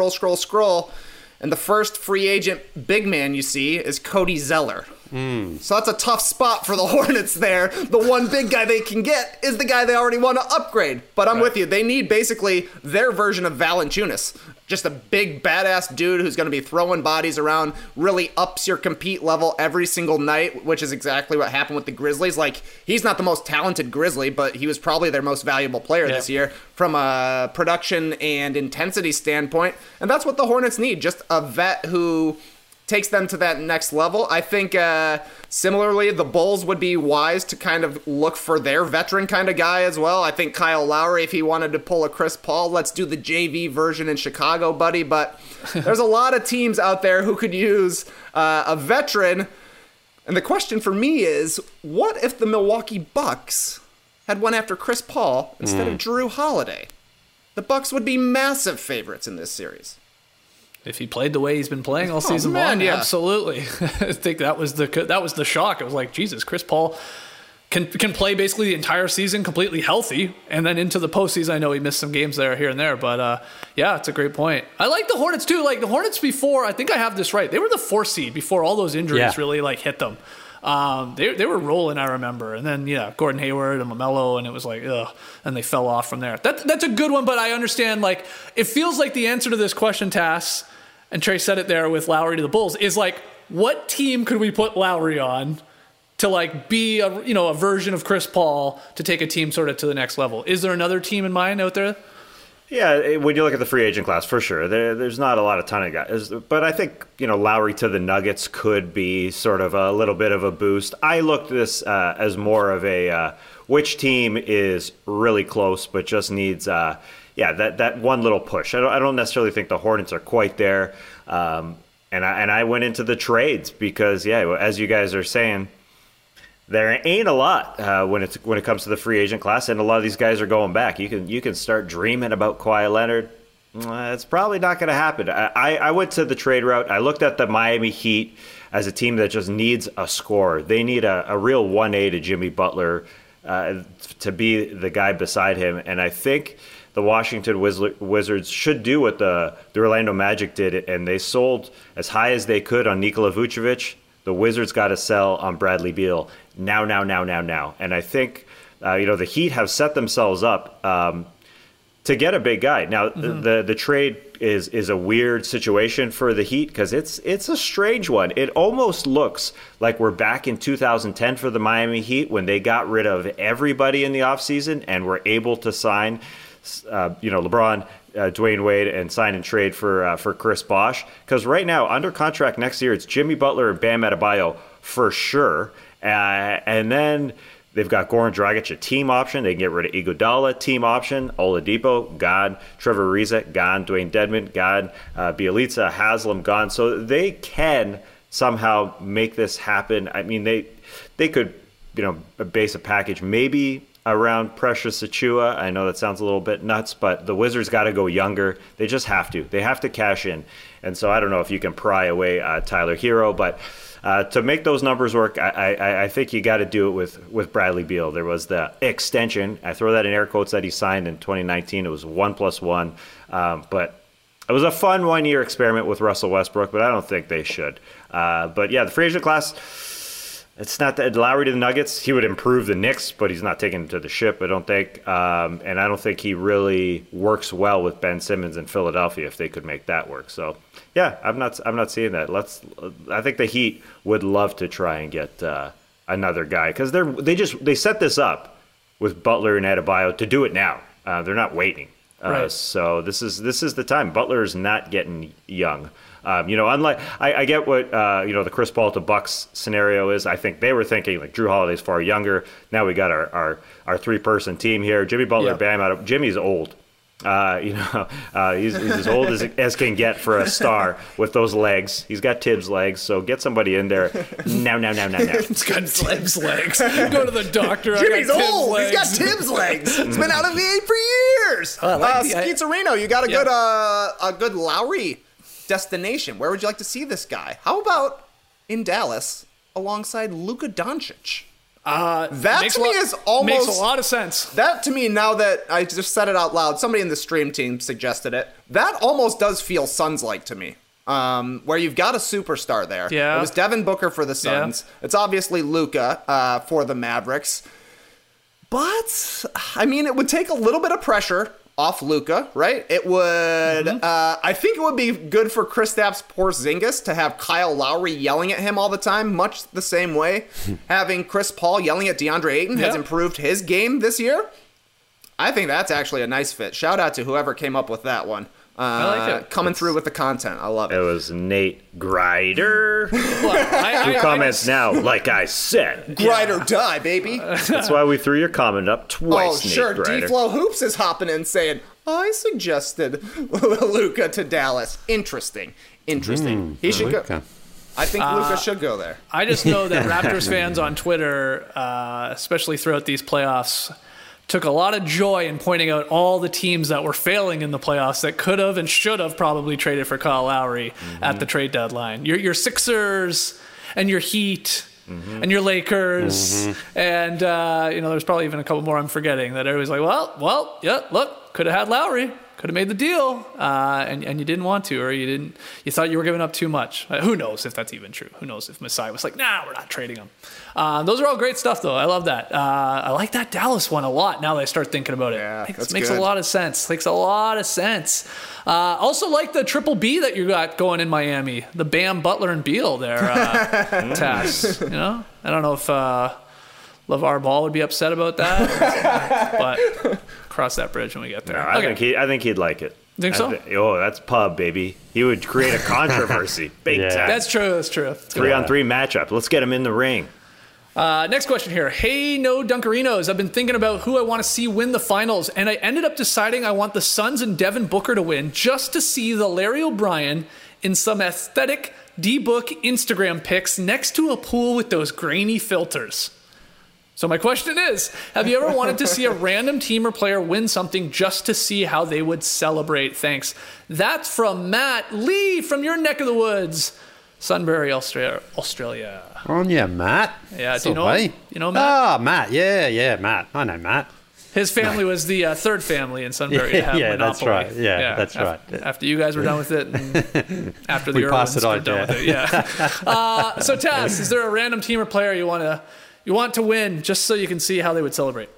[SPEAKER 7] and the first free agent big man you see is Cody Zeller. So that's a tough spot for the Hornets there. The one big guy they can get is the guy they already want to upgrade. But I'm with you. They need basically their version of Valanciunas. Just a big badass dude who's going to be throwing bodies around, really ups your compete level every single night, which is exactly what happened with the Grizzlies. Like, he's not the most talented Grizzly, but he was probably their most valuable player this year from a production and intensity standpoint. And that's what the Hornets need, just a vet who takes them to that next level. I think similarly, the Bulls would be wise to kind of look for their veteran kind of guy as well. I think Kyle Lowry, if he wanted to pull a Chris Paul, let's do the JV version in Chicago, buddy. But there's a lot of teams out there who could use a veteran. And the question for me is, what if the Milwaukee Bucks had went after Chris Paul instead of Jrue Holiday? The Bucks would be massive favorites in this series.
[SPEAKER 5] If he played the way he's been playing all season long, absolutely. I think that was the shock. It was like, Jesus, Chris Paul can play basically the entire season completely healthy, and then into the postseason. I know he missed some games here and there, but it's a great point. I like the Hornets too. Like the Hornets before, I think I have this right. They were the 4th seed before all those injuries really hit them. They were rolling, I remember, and then Gordon Hayward and LaMelo, and it was like and they fell off from there. That's a good one, but I understand. Like, it feels like the answer to this question, Tass, and Trey said it there with Lowry to the Bulls, is like, what team could we put Lowry on to like be a version of Chris Paul to take a team sort of to the next level? Is there another team in mind out there?
[SPEAKER 6] Yeah, when you look at the free agent class, for sure, there's not a ton of guys. But I think, Lowry to the Nuggets could be sort of a little bit of a boost. I looked at this as more of a which team is really close but just needs that one little push. I don't necessarily think the Hornets are quite there. And I went into the trades because, as you guys are saying, there ain't a lot when it comes to the free agent class, and a lot of these guys are going back. You can start dreaming about Kawhi Leonard. It's probably not going to happen. I went to the trade route. I looked at the Miami Heat as a team that just needs a scorer. They need a real 1A to Jimmy Butler to be the guy beside him, and I think the Washington Wizards should do what the Orlando Magic did, and they sold as high as they could on Nikola Vucevic. The Wizards got to sell on Bradley Beal now. And I think, the Heat have set themselves up to get a big guy. Now, the trade is a weird situation for the Heat because it's a strange one. It almost looks like we're back in 2010 for the Miami Heat when they got rid of everybody in the offseason and were able to sign LeBron, Dwayne Wade, and sign and trade for Chris Bosh. Because right now, under contract next year, it's Jimmy Butler and Bam Adebayo for sure. And then they've got Goran Dragic, a team option. They can get rid of Iguodala, team option. Oladipo, gone. Trevor Ariza, gone. Dwayne Dedmon, gone. Bielitsa, Haslam, gone. So they can somehow make this happen. I mean, they could, base a package maybe around Precious Achiuwa. I know that sounds a little bit nuts, but the Wizards got to go younger. They just have to. They have to cash in. And so I don't know if you can pry away Tyler Hero, but to make those numbers work, I think you got to do it with Bradley Beal. There was the extension. I throw that in air quotes that he signed in 2019. It was 1+1. But it was a fun 1-year experiment with Russell Westbrook, but I don't think they should. But yeah, the free agent class, it's not that Lowry to the Nuggets. He would improve the Knicks, but he's not taking him to the ship, I don't think. And I don't think he really works well with Ben Simmons in Philadelphia if they could make that work. So Yeah, I'm not seeing that. I think the Heat would love to try and get another guy because they set this up with Butler and Adebayo to do it now. They're not waiting.
[SPEAKER 5] Right.
[SPEAKER 6] So this is the time. Butler is not getting young. Unlike I get what the Chris Paul to Bucks scenario is. I think they were thinking like Drew Holiday's far younger. Now we got our 3-person team here. Jimmy Butler, Bam. Jimmy's old. He's as old as can get for a star with those legs. He's got Tibbs legs, so get somebody in there. No.
[SPEAKER 5] He's got Tibbs legs. Go to the doctor.
[SPEAKER 7] Jimmy's old. He's got Tibbs legs. He's been out of the A for years. Skeeterino, you got a good Lowry destination. Where would you like to see this guy? How about in Dallas alongside Luka Doncic? That to me is almost
[SPEAKER 5] makes a lot of sense.
[SPEAKER 7] That to me, now that I just said it out loud, somebody in the stream team suggested it. That almost does feel Suns-like to me. Where you've got a superstar there.
[SPEAKER 5] Yeah.
[SPEAKER 7] It was Devin Booker for the Suns. Yeah. It's obviously Luka for the Mavericks. But I mean, it would take a little bit of pressure off Luka, right? It would. I think it would be good for Kristaps Porzingis to have Kyle Lowry yelling at him all the time, much the same way having Chris Paul yelling at DeAndre Ayton has improved his game this year. I think that's actually a nice fit. Shout out to whoever came up with that one.
[SPEAKER 5] I like it.
[SPEAKER 7] Coming through with the content. I love it.
[SPEAKER 6] It was Nate Grider. Who comments now, like I said.
[SPEAKER 7] Grind or die, baby.
[SPEAKER 6] That's why we threw your comment up twice, Nate
[SPEAKER 7] sure.
[SPEAKER 6] Grider.
[SPEAKER 7] D-Flow Hoops is hopping in saying, I suggested Luka to Dallas. Interesting. He should go. I think Luka should go there.
[SPEAKER 5] I just know that Raptors fans on Twitter, especially throughout these playoffs, took a lot of joy in pointing out all the teams that were failing in the playoffs that could have and should have probably traded for Kyle Lowry at the trade deadline. Your Sixers and your Heat and your Lakers and there's probably even a couple more I'm forgetting that everybody's like, well, yeah, look, could have had Lowry. Could have made the deal, and you didn't want to, or you thought you were giving up too much. Who knows if that's even true? Who knows if Masai was like, nah, we're not trading him. Those are all great stuff, though. I love that. I like that Dallas one a lot now that I start thinking about it.
[SPEAKER 7] Yeah,
[SPEAKER 5] it makes a lot of sense. Also like the triple B that you got going in Miami, the Bam, Butler, and Beal there, Taz. I don't know if LeVar Ball would be upset about that, but cross that bridge when we get there.
[SPEAKER 6] No, I think he'd like it.
[SPEAKER 5] Think so?
[SPEAKER 6] That's pub, baby. He would create a controversy. Big time.
[SPEAKER 5] That's true.
[SPEAKER 6] 3-on-3 matchup. Let's get him in the ring.
[SPEAKER 5] Next question here. Hey, no Dunkerinos. I've been thinking about who I want to see win the finals, and I ended up deciding I want the Suns and Devin Booker to win just to see the Larry O'Brien in some aesthetic D-Book Instagram pics next to a pool with those grainy filters. So my question is, have you ever wanted to see a random team or player win something just to see how they would celebrate? Thanks. That's from Matt Lee from your neck of the woods, Sunbury, Australia.
[SPEAKER 3] On yeah, Matt.
[SPEAKER 5] Yeah, do you know him? You know Matt?
[SPEAKER 3] Matt. Yeah, Matt. I know Matt.
[SPEAKER 5] His family was the third family in Sunbury to have Monopoly.
[SPEAKER 3] That's right. Yeah, that's right.
[SPEAKER 5] After you guys were done with it, and after the
[SPEAKER 3] we passed it on,
[SPEAKER 5] were done with it. Yeah. So Taz, is there a random team or player you want to win just so you can see how they would celebrate?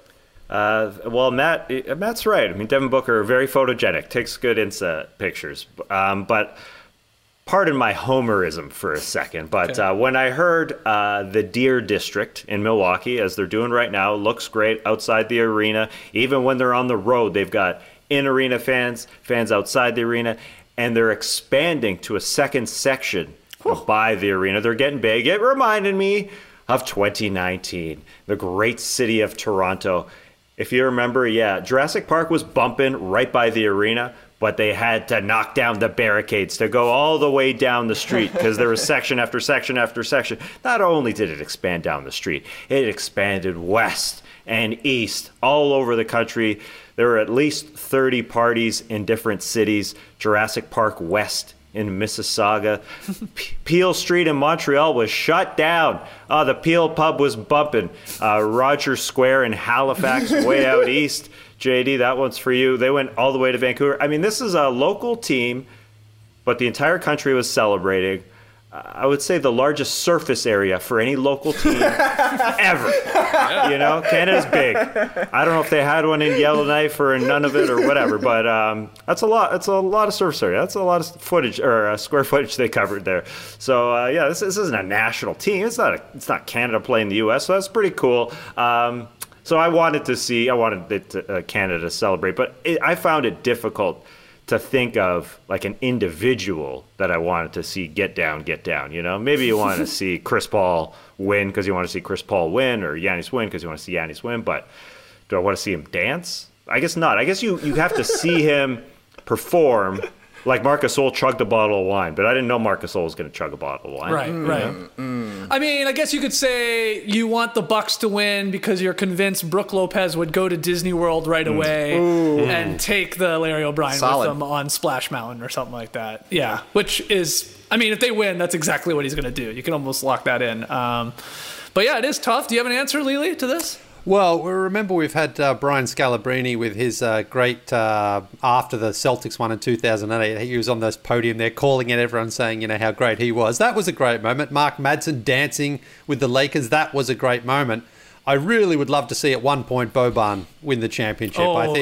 [SPEAKER 6] Well, Matt's right. I mean, Devin Booker, very photogenic, takes good Insta pictures. But pardon my homerism for a second. But when I heard the Deer District in Milwaukee, as they're doing right now, looks great outside the arena. Even when they're on the road, they've got in-arena fans outside the arena, and they're expanding to a second section by the arena. They're getting big. It reminded me of 2019, the great city of Toronto. If you remember, Jurassic Park was bumping right by the arena, but they had to knock down the barricades to go all the way down the street because there was section after section after section. Not only did it expand down the street, it expanded west and east all over the country. There were at least 30 parties in different cities. Jurassic Park West in Mississauga. Peel Street in Montreal was shut down. The Peel pub was bumping. Rogers Square in Halifax, way out east. JD, that one's for you. They went all the way to Vancouver. I mean, this is a local team, but the entire country was celebrating. I would say the largest surface area for any local team ever. You know, Canada's big. I don't know if they had one in Yellowknife or in Nunavut or whatever, but that's a lot. It's a lot of surface area. That's a lot of footage or square footage they covered there. So yeah, this isn't a national team. It's not Canada playing the U.S. So that's pretty cool. So I wanted Canada to celebrate, but I found it difficult to think of like an individual that I wanted to see get down. You know, maybe you want to see Chris Paul win because you want to see Chris Paul win, or Giannis win because you want to see Giannis win. But do I want to see him dance? I guess not. I guess you have to see him perform. Like Marc Gasol chugged a bottle of wine, but I didn't know Marc Gasol was going to chug a bottle of wine.
[SPEAKER 5] Right. I mean, I guess you could say you want the Bucks to win because you're convinced Brooke Lopez would go to Disney World right away and take the Larry O'Brien with them on Splash Mountain or something like that. Yeah, which is, I mean, if they win, that's exactly what he's going to do. You can almost lock that in. But yeah, it is tough. Do you have an answer, Lily, to this?
[SPEAKER 3] Well, remember we've had Brian Scalabrine with his great, after the Celtics won in 2008, he was on this podium there calling it, everyone saying, you know, how great he was. That was a great moment. Mark Madsen dancing with the Lakers, that was a great moment. I really would love to see at one point Boban win the championship.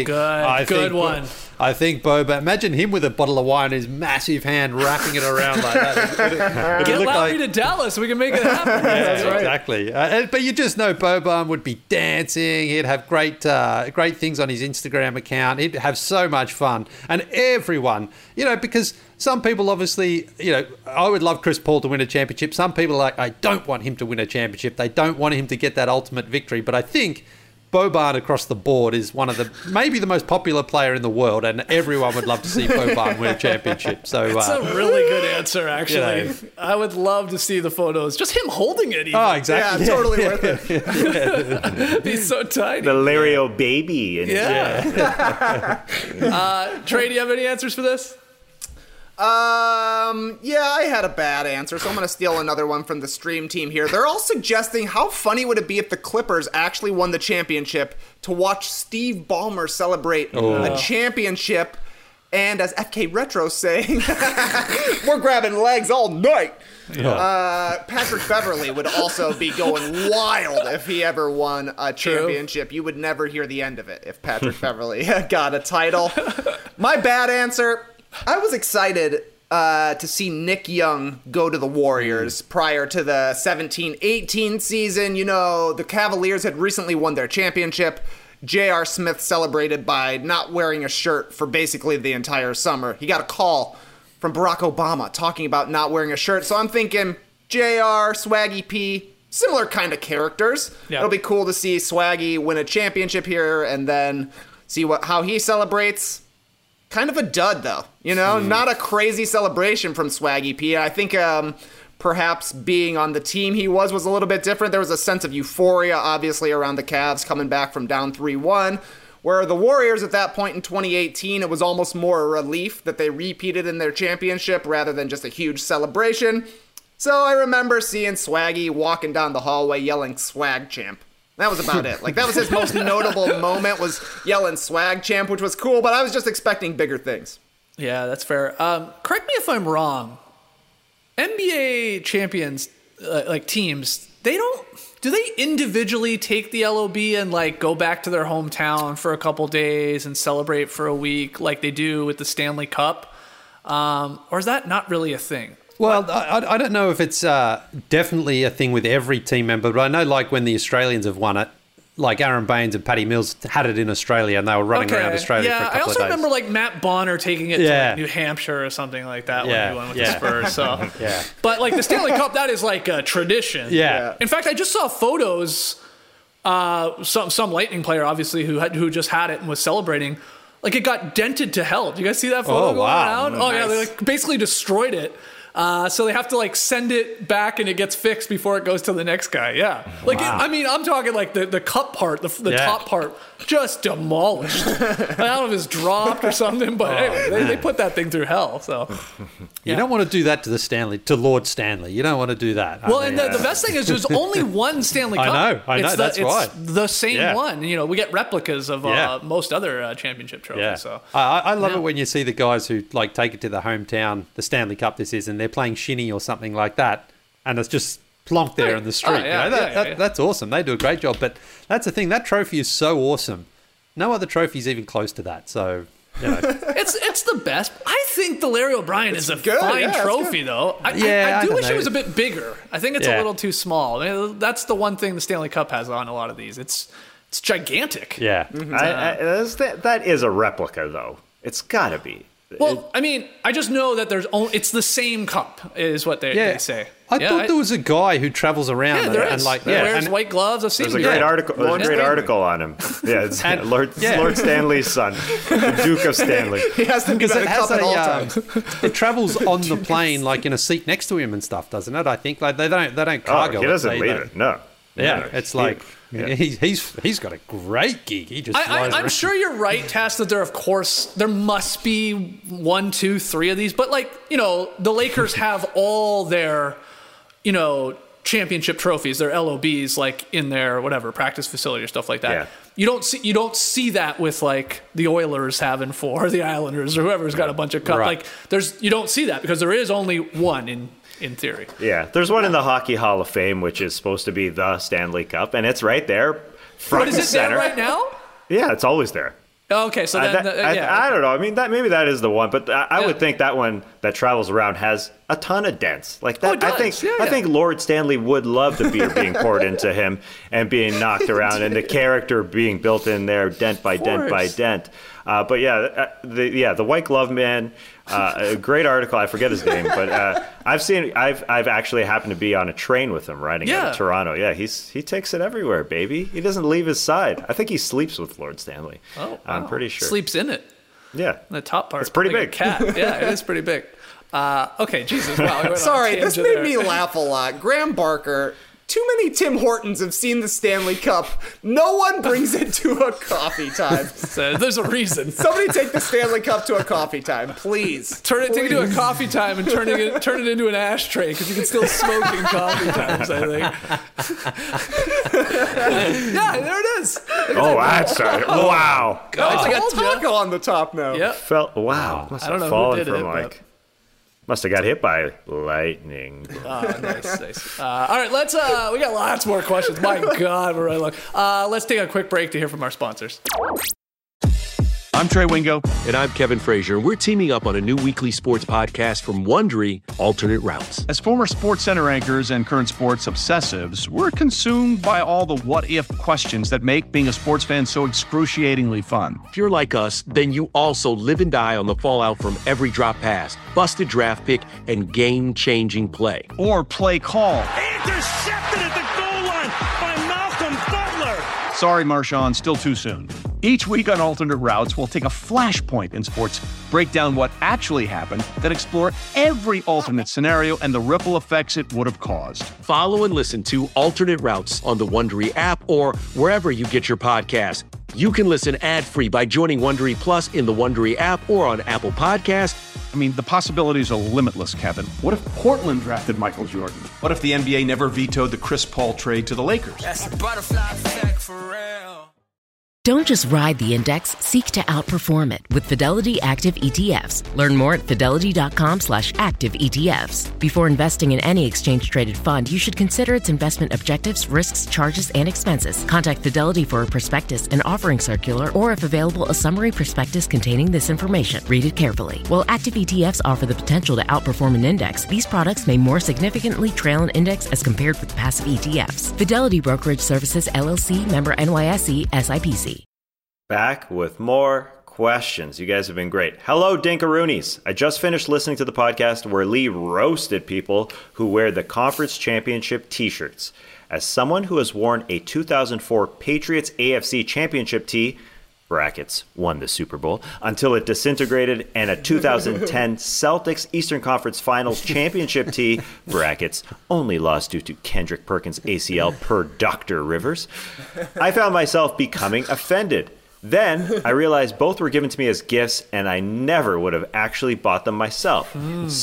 [SPEAKER 3] Good one. I think Boban, imagine him with a bottle of wine in his massive hand, wrapping it around like that.
[SPEAKER 5] Get Lowry to Dallas, we can make it happen.
[SPEAKER 3] That's right. Exactly. But you just know Boban would be dancing. He'd have great things on his Instagram account. He'd have so much fun. And everyone, you know, because some people obviously, you know, I would love Chris Paul to win a championship. Some people are like, I don't want him to win a championship. They don't want him to get that ultimate victory. But I think Boban across the board is maybe the most popular player in the world, and everyone would love to see Boban win a championship. So
[SPEAKER 5] that's a really good answer, actually. You know, I would love to see the photos. Just him holding it. Even.
[SPEAKER 3] Oh, exactly.
[SPEAKER 7] Yeah, totally worth it.
[SPEAKER 5] He's so tiny.
[SPEAKER 6] The Lario baby.
[SPEAKER 5] Trey, do you have any answers for this?
[SPEAKER 7] Yeah, I had a bad answer, so I'm going to steal another one from the stream team here. They're all suggesting how funny would it be if the Clippers actually won the championship to watch Steve Ballmer celebrate a championship, and as FK Retro's saying, we're grabbing legs all night. Patrick Beverley would also be going wild if he ever won a championship. True. You would never hear the end of it if Patrick Beverley got a title. My bad answer, I was excited to see Nick Young go to the Warriors prior to the 17-18 season. You know, the Cavaliers had recently won their championship. J.R. Smith celebrated by not wearing a shirt for basically the entire summer. He got a call from Barack Obama talking about not wearing a shirt. So I'm thinking J.R., Swaggy P, similar kind of characters. Yep. It'll be cool to see Swaggy win a championship here and then see how he celebrates. Kind of a dud, though. You know, not a crazy celebration from Swaggy P. I think perhaps being on the team he was a little bit different. There was a sense of euphoria, obviously, around the Cavs coming back from down 3-1. Where the Warriors at that point in 2018, it was almost more a relief that they repeated in their championship rather than just a huge celebration. So I remember seeing Swaggy walking down the hallway yelling "Swag Champ." That was about it. Like, that was his most notable moment, was yelling "Swag Champ," which was cool, but I was just expecting bigger things.
[SPEAKER 5] Yeah, that's fair. Correct me if I'm wrong. NBA champions, like teams, do they individually take the LOB and like go back to their hometown for a couple days and celebrate for a week like they do with the Stanley Cup? Or is that not really a thing?
[SPEAKER 3] Well, I don't know if it's definitely a thing with every team member, but I know like when the Australians have won it, like Aaron Baines and Patty Mills had it in Australia and they were running around Australia for a couple of days.
[SPEAKER 5] I also remember like Matt Bonner taking it to like New Hampshire or something like that when he went with the Spurs. So. But like the Stanley Cup, that is like a tradition.
[SPEAKER 3] Yeah.
[SPEAKER 5] In fact, I just saw photos, some Lightning player obviously who just had it and was celebrating. Like it got dented to hell. Do you guys see that photo going around?
[SPEAKER 7] Nice.
[SPEAKER 5] Oh yeah, they like basically destroyed it. So they have to like send it back and it gets fixed before it goes to the next guy. Yeah. Like, I mean, I'm talking like the cup part, the top part just demolished. I don't know if it's dropped or something, but anyway, they put that thing through hell. So
[SPEAKER 3] you don't want to do that to Lord Stanley. You don't want to do that.
[SPEAKER 5] Well, and the best thing is there's only one Stanley Cup.
[SPEAKER 3] I know. That's right.
[SPEAKER 5] It's the same one. You know, we get replicas of most other championship trophies.
[SPEAKER 3] Yeah.
[SPEAKER 5] So
[SPEAKER 3] I love it when you see the guys who like take it to the hometown, the Stanley Cup this is, and they're playing shinny or something like that, and it's just plonked there in the street. That's awesome. They do a great job. But that's the thing. That trophy is so awesome. No other trophy is even close to that. So,
[SPEAKER 5] it's the best. I think the Larry O'Brien is a fine trophy, though. I do wish it was a bit bigger. I think it's a little too small. I mean, that's the one thing the Stanley Cup has on a lot of these. It's gigantic.
[SPEAKER 3] Yeah.
[SPEAKER 6] That is a replica, though. It's got to be.
[SPEAKER 5] Well, I mean, I just know that it's the same cup, is what they say.
[SPEAKER 3] I thought there was a guy who travels around
[SPEAKER 5] and wears white gloves. I've seen
[SPEAKER 6] There's a great article on him. Yeah, it's Lord Stanley's son, the Duke of Stanley.
[SPEAKER 7] He has to be that cup at all times.
[SPEAKER 3] It travels on the plane, like in a seat next to him and stuff, doesn't it? I think like they don't cargo.
[SPEAKER 6] He doesn't leave it. No.
[SPEAKER 3] Yeah, it's like he's got a great gig. He just
[SPEAKER 5] I'm sure you're right, Tass, that there must be 1, 2, 3 of these, but the Lakers have all their championship trophies, their LOBs, like in their whatever practice facility or stuff like that.
[SPEAKER 6] Yeah.
[SPEAKER 5] You don't see that with like the Oilers having 4, or the Islanders, or whoever's got a bunch of cups.
[SPEAKER 3] Right.
[SPEAKER 5] Like you don't see that because there is only one in theory.
[SPEAKER 6] Yeah, there's one in the Hockey Hall of Fame, which is supposed to be the Stanley Cup, and it's right there, front and center.
[SPEAKER 5] There right now?
[SPEAKER 6] Yeah, it's always there.
[SPEAKER 5] Okay, so then,
[SPEAKER 6] I don't know. I mean, maybe that is the one, but I would think that one that travels around has a ton of dents like that. I think Lord Stanley would love the beer being poured into him and being knocked around, and the character being built in there, dent by dent by dent. But the White Glove Man. A great article. I forget his name, but I've actually happened to be on a train with him riding out of Toronto. Yeah, he takes it everywhere, baby. He doesn't leave his side. I think he sleeps with Lord Stanley.
[SPEAKER 5] Oh, wow.
[SPEAKER 6] I'm pretty sure.
[SPEAKER 5] Sleeps in it.
[SPEAKER 6] Yeah,
[SPEAKER 5] the top part.
[SPEAKER 6] It's pretty
[SPEAKER 5] like
[SPEAKER 6] big.
[SPEAKER 5] A cat. Yeah, it is pretty big. Okay, Jesus. Wow.
[SPEAKER 7] Sorry, this made me laugh a lot. Graham Barker. Too many Tim Hortons have seen the Stanley Cup. No one brings it to a coffee time.
[SPEAKER 5] So there's a reason.
[SPEAKER 7] Somebody take the Stanley Cup to a coffee time, please.
[SPEAKER 5] Take it to a coffee time and turn it into an ashtray because you can still smoke in coffee times, I think. Yeah, there it is.
[SPEAKER 6] Oh, that's wow.
[SPEAKER 7] God, it's got taco on the top now.
[SPEAKER 5] Yep.
[SPEAKER 6] Wow. Must have fallen from must have got hit by lightning.
[SPEAKER 5] Oh, nice. All right, we got lots more questions. My God, we're running long. Let's take a quick break to hear from our sponsors.
[SPEAKER 8] I'm Trey Wingo.
[SPEAKER 9] And I'm Kevin Frazier. We're teaming up on a new weekly sports podcast from Wondery, Alternate Routes.
[SPEAKER 8] As former SportsCenter anchors and current sports obsessives, we're consumed by all the what-if questions that make being a sports fan so excruciatingly fun.
[SPEAKER 9] If you're like us, then you also live and die on the fallout from every drop pass, busted draft pick, and game-changing play.
[SPEAKER 8] Or play call.
[SPEAKER 10] Intercepted at the goal line by Malcolm Butler.
[SPEAKER 8] Sorry, Marshawn, still too soon. Each week on Alternate Routes, we'll take a flashpoint in sports, break down what actually happened, then explore every alternate scenario and the ripple effects it would have caused.
[SPEAKER 9] Follow and listen to Alternate Routes on the Wondery app or wherever you get your podcasts. You can listen ad-free by joining Wondery Plus in the Wondery app or on Apple Podcasts.
[SPEAKER 8] I mean, the possibilities are limitless, Kevin.
[SPEAKER 10] What if Portland drafted Michael Jordan? What if the NBA never vetoed the Chris Paul trade to the Lakers?
[SPEAKER 11] That's the butterfly effect for real.
[SPEAKER 12] Don't just ride the index, seek to outperform it with Fidelity Active ETFs. Learn more at fidelity.com/active ETFs. Before investing in any exchange-traded fund, you should consider its investment objectives, risks, charges, and expenses. Contact Fidelity for a prospectus, an offering circular, or if available, a summary prospectus containing this information. Read it carefully. While active ETFs offer the potential to outperform an index, these products may more significantly trail an index as compared with passive ETFs. Fidelity Brokerage Services, LLC, member NYSE, SIPC.
[SPEAKER 6] Back with more questions. You guys have been great. Hello, Dinkaroonies. I just finished listening to the podcast where Lee roasted people who wear the conference championship t-shirts. As someone who has worn a 2004 Patriots AFC championship tee, brackets, won the Super Bowl, until it disintegrated, and a 2010 Celtics Eastern Conference Finals championship tee, brackets, only lost due to Kendrick Perkins ACL per Dr. Rivers, I found myself becoming offended. Then I realized both were given to me as gifts, and I never would have actually bought them myself.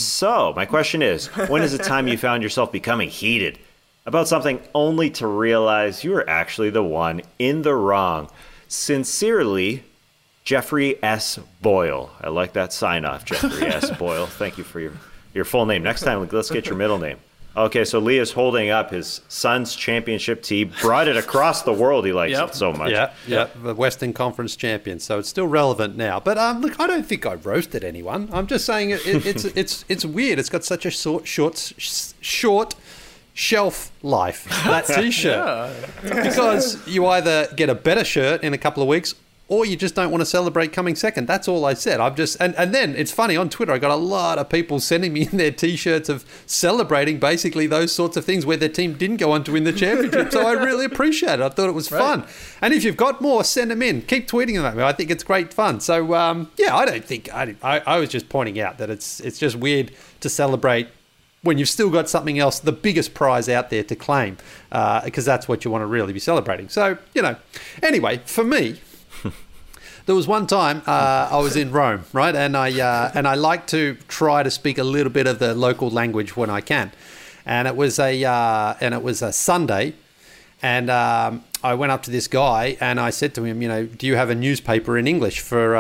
[SPEAKER 6] So my question is, when is the time you found yourself becoming heated about something only to realize you were actually the one in the wrong? Sincerely, Jeffrey S. Boyle. I like that sign-off, Jeffrey S. Boyle. Thank you for your your full name. Next time, let's get your middle name. Okay, so Leah's holding up his son's championship tee. Brought it across the world. He likes it so much.
[SPEAKER 3] Yeah, the Western Conference champion. So it's still relevant now. But look, I don't think I roasted anyone. I'm just saying it's weird. It's got such a short shelf life, that T-shirt. Because you either get a better shirt in a couple of weeks, or you just don't want to celebrate coming second. That's all I said. I've just and then it's funny, on Twitter I got a lot of people sending me in their T-shirts of celebrating basically those sorts of things where their team didn't go on to win the championship. So I really appreciate it. I thought it was fun. And if you've got more, send them in. Keep tweeting them at me. I think it's great fun. So I don't think I was just pointing out that it's just weird to celebrate when you've still got something else, the biggest prize out there to claim, because that's what you want to really be celebrating. So, anyway, for me, there was one time I was in Rome, right, and I like to try to speak a little bit of the local language when I can, and it was a Sunday, and I went up to this guy and I said to him, do you have a newspaper in English for?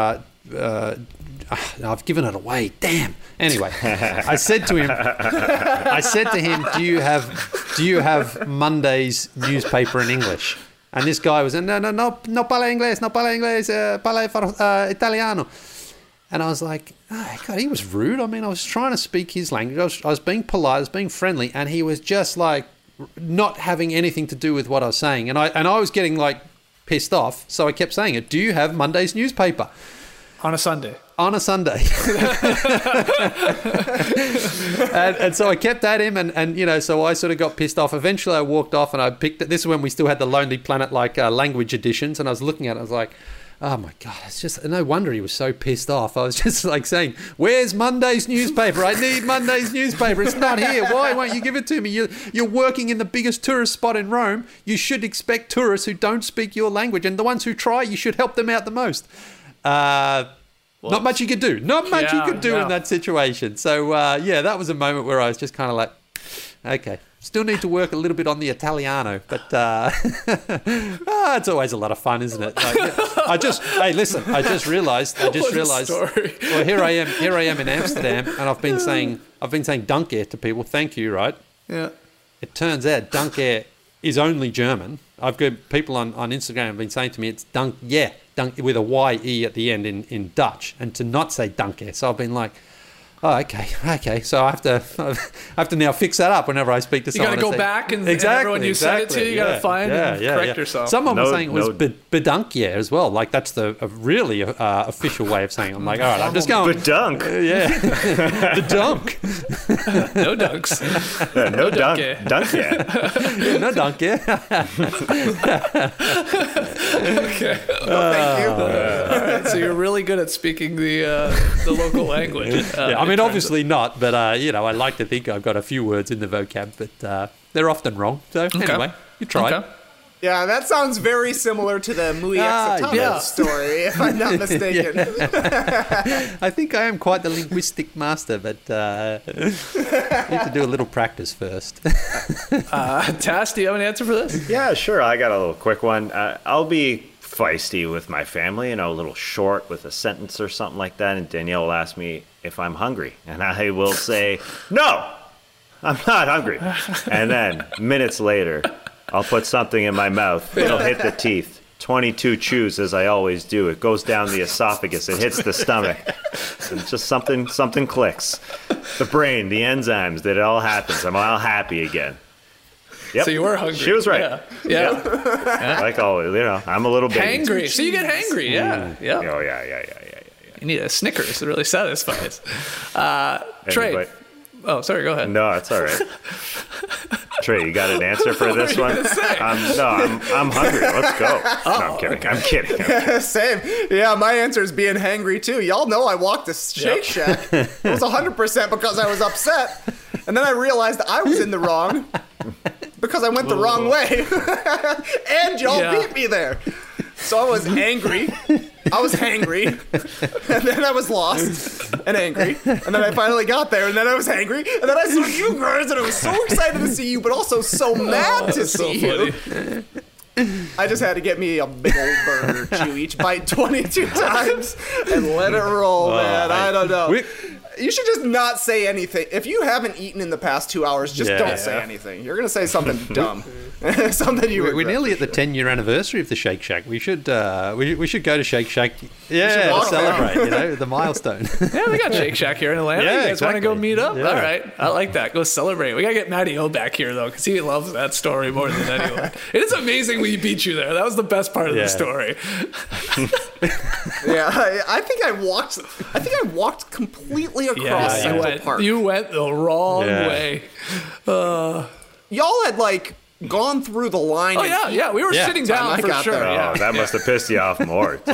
[SPEAKER 3] I've given it away. Damn. Anyway, I said to him, do you have Monday's newspaper in English? And this guy was, no parla inglés, parla italiano. And I was like, oh, God, he was rude. I mean, I was trying to speak his language. I was being polite, I was being friendly, and he was just like not having anything to do with what I was saying. And I was getting like pissed off, so I kept saying it. Do you have Monday's newspaper?
[SPEAKER 5] On a Sunday.
[SPEAKER 3] On a Sunday. and so I kept at him and so I sort of got pissed off. Eventually I walked off and I picked it. This is when we still had the Lonely Planet language editions, and I was looking at it. I was like, oh my God, it's just no wonder he was so pissed off. I was just like saying, where's Monday's newspaper? I need Monday's newspaper. It's not here. Why won't you give it to me? You're working in the biggest tourist spot in Rome. You should expect tourists who don't speak your language, and the ones who try, you should help them out the most. Not much you could do. Not much you could do in that situation. So, that was a moment where I was just kind of like, okay, still need to work a little bit on the Italiano, but it's always a lot of fun, isn't it? I just realised. Well, here I am in Amsterdam, and I've been saying Danke to people. Thank you, right?
[SPEAKER 5] Yeah.
[SPEAKER 3] It turns out Danke is only German. I've got people on Instagram have been saying to me it's Dank with a Y-E at the end in Dutch, and to not say Danke. So I've been like, oh, okay. So I have to now fix that up whenever I speak to someone.
[SPEAKER 5] You got to go back and everyone you send it to, you got to find and correct yourself.
[SPEAKER 3] Someone was saying it was bedankje as well. Like that's the really official way of saying it. I'm like, all right, I'm just going.
[SPEAKER 6] Bedunk.
[SPEAKER 3] Bedunk.
[SPEAKER 5] No dunks.
[SPEAKER 6] No dunk. Dunk
[SPEAKER 3] no dunk
[SPEAKER 5] Okay. Thank you. All right, so you're really good at speaking the local language.
[SPEAKER 3] I mean, obviously not, but I like to think I've got a few words in the vocab, but they're often wrong. So anyway, you tried.
[SPEAKER 5] Okay.
[SPEAKER 7] Yeah, that sounds very similar to the Mui Exatana story, if I'm not mistaken.
[SPEAKER 3] I think I am quite the linguistic master, but need to do a little practice first.
[SPEAKER 5] Tass, do you have an answer for this?
[SPEAKER 6] Yeah, sure. I got a little quick one. I'll be feisty with my family, a little short with a sentence or something like that, and Danielle will ask me if I'm hungry, and I will say, no, I'm not hungry. And then minutes later, I'll put something in my mouth. It'll hit the teeth. 22 chews, as I always do. It goes down the esophagus. It hits the stomach. And just something clicks. The brain, the enzymes, that it all happens. I'm all happy again. Yep.
[SPEAKER 5] So you were hungry.
[SPEAKER 6] She was right.
[SPEAKER 5] Yeah.
[SPEAKER 6] Like always, I'm a little baby.
[SPEAKER 5] Hangry. So you get hangry. Yeah.
[SPEAKER 6] Oh, yeah.
[SPEAKER 5] You need a Snickers to really satisfy us. Trey. Oh, sorry. Go ahead.
[SPEAKER 6] No, it's all right. Trey, you got an answer for this one? I'm hungry. Let's go. No, I'm kidding. I'm kidding.
[SPEAKER 7] Same. Yeah, my answer is being hangry too. Y'all know I walked to Shake Shack. It was 100% because I was upset. And then I realized I was in the wrong because I went the wrong way. And y'all beat me there. So I was angry. I was hangry. And then I was lost and angry. And then I finally got there. And then I was angry. And then I saw you guys. And I was so excited to see you, but also so mad to see you. I just had to get me a big old burger, chew each bite 22 times, and let it roll, man. I don't know. You should just not say anything. If you haven't eaten in the past 2 hours, just don't say anything. You're gonna say something dumb, something you.
[SPEAKER 3] We're nearly at the 10-year anniversary of the Shake Shack. We should we should go to Shake Shack. Yeah, to celebrate. The milestone.
[SPEAKER 5] Yeah, we got Shake Shack here in Atlanta. You guys want to go meet up?
[SPEAKER 3] Yeah.
[SPEAKER 5] All right, I like that. Go celebrate. We gotta get Matty O back here though, because he loves that story more than anyone. It is amazing we beat you there. That was the best part of the story.
[SPEAKER 7] I think I walked completely across Central Park.
[SPEAKER 5] You went the wrong way.
[SPEAKER 7] Y'all had gone through the line.
[SPEAKER 5] Oh yeah, we were sitting down for sure.
[SPEAKER 6] Oh, that must have pissed you off more too.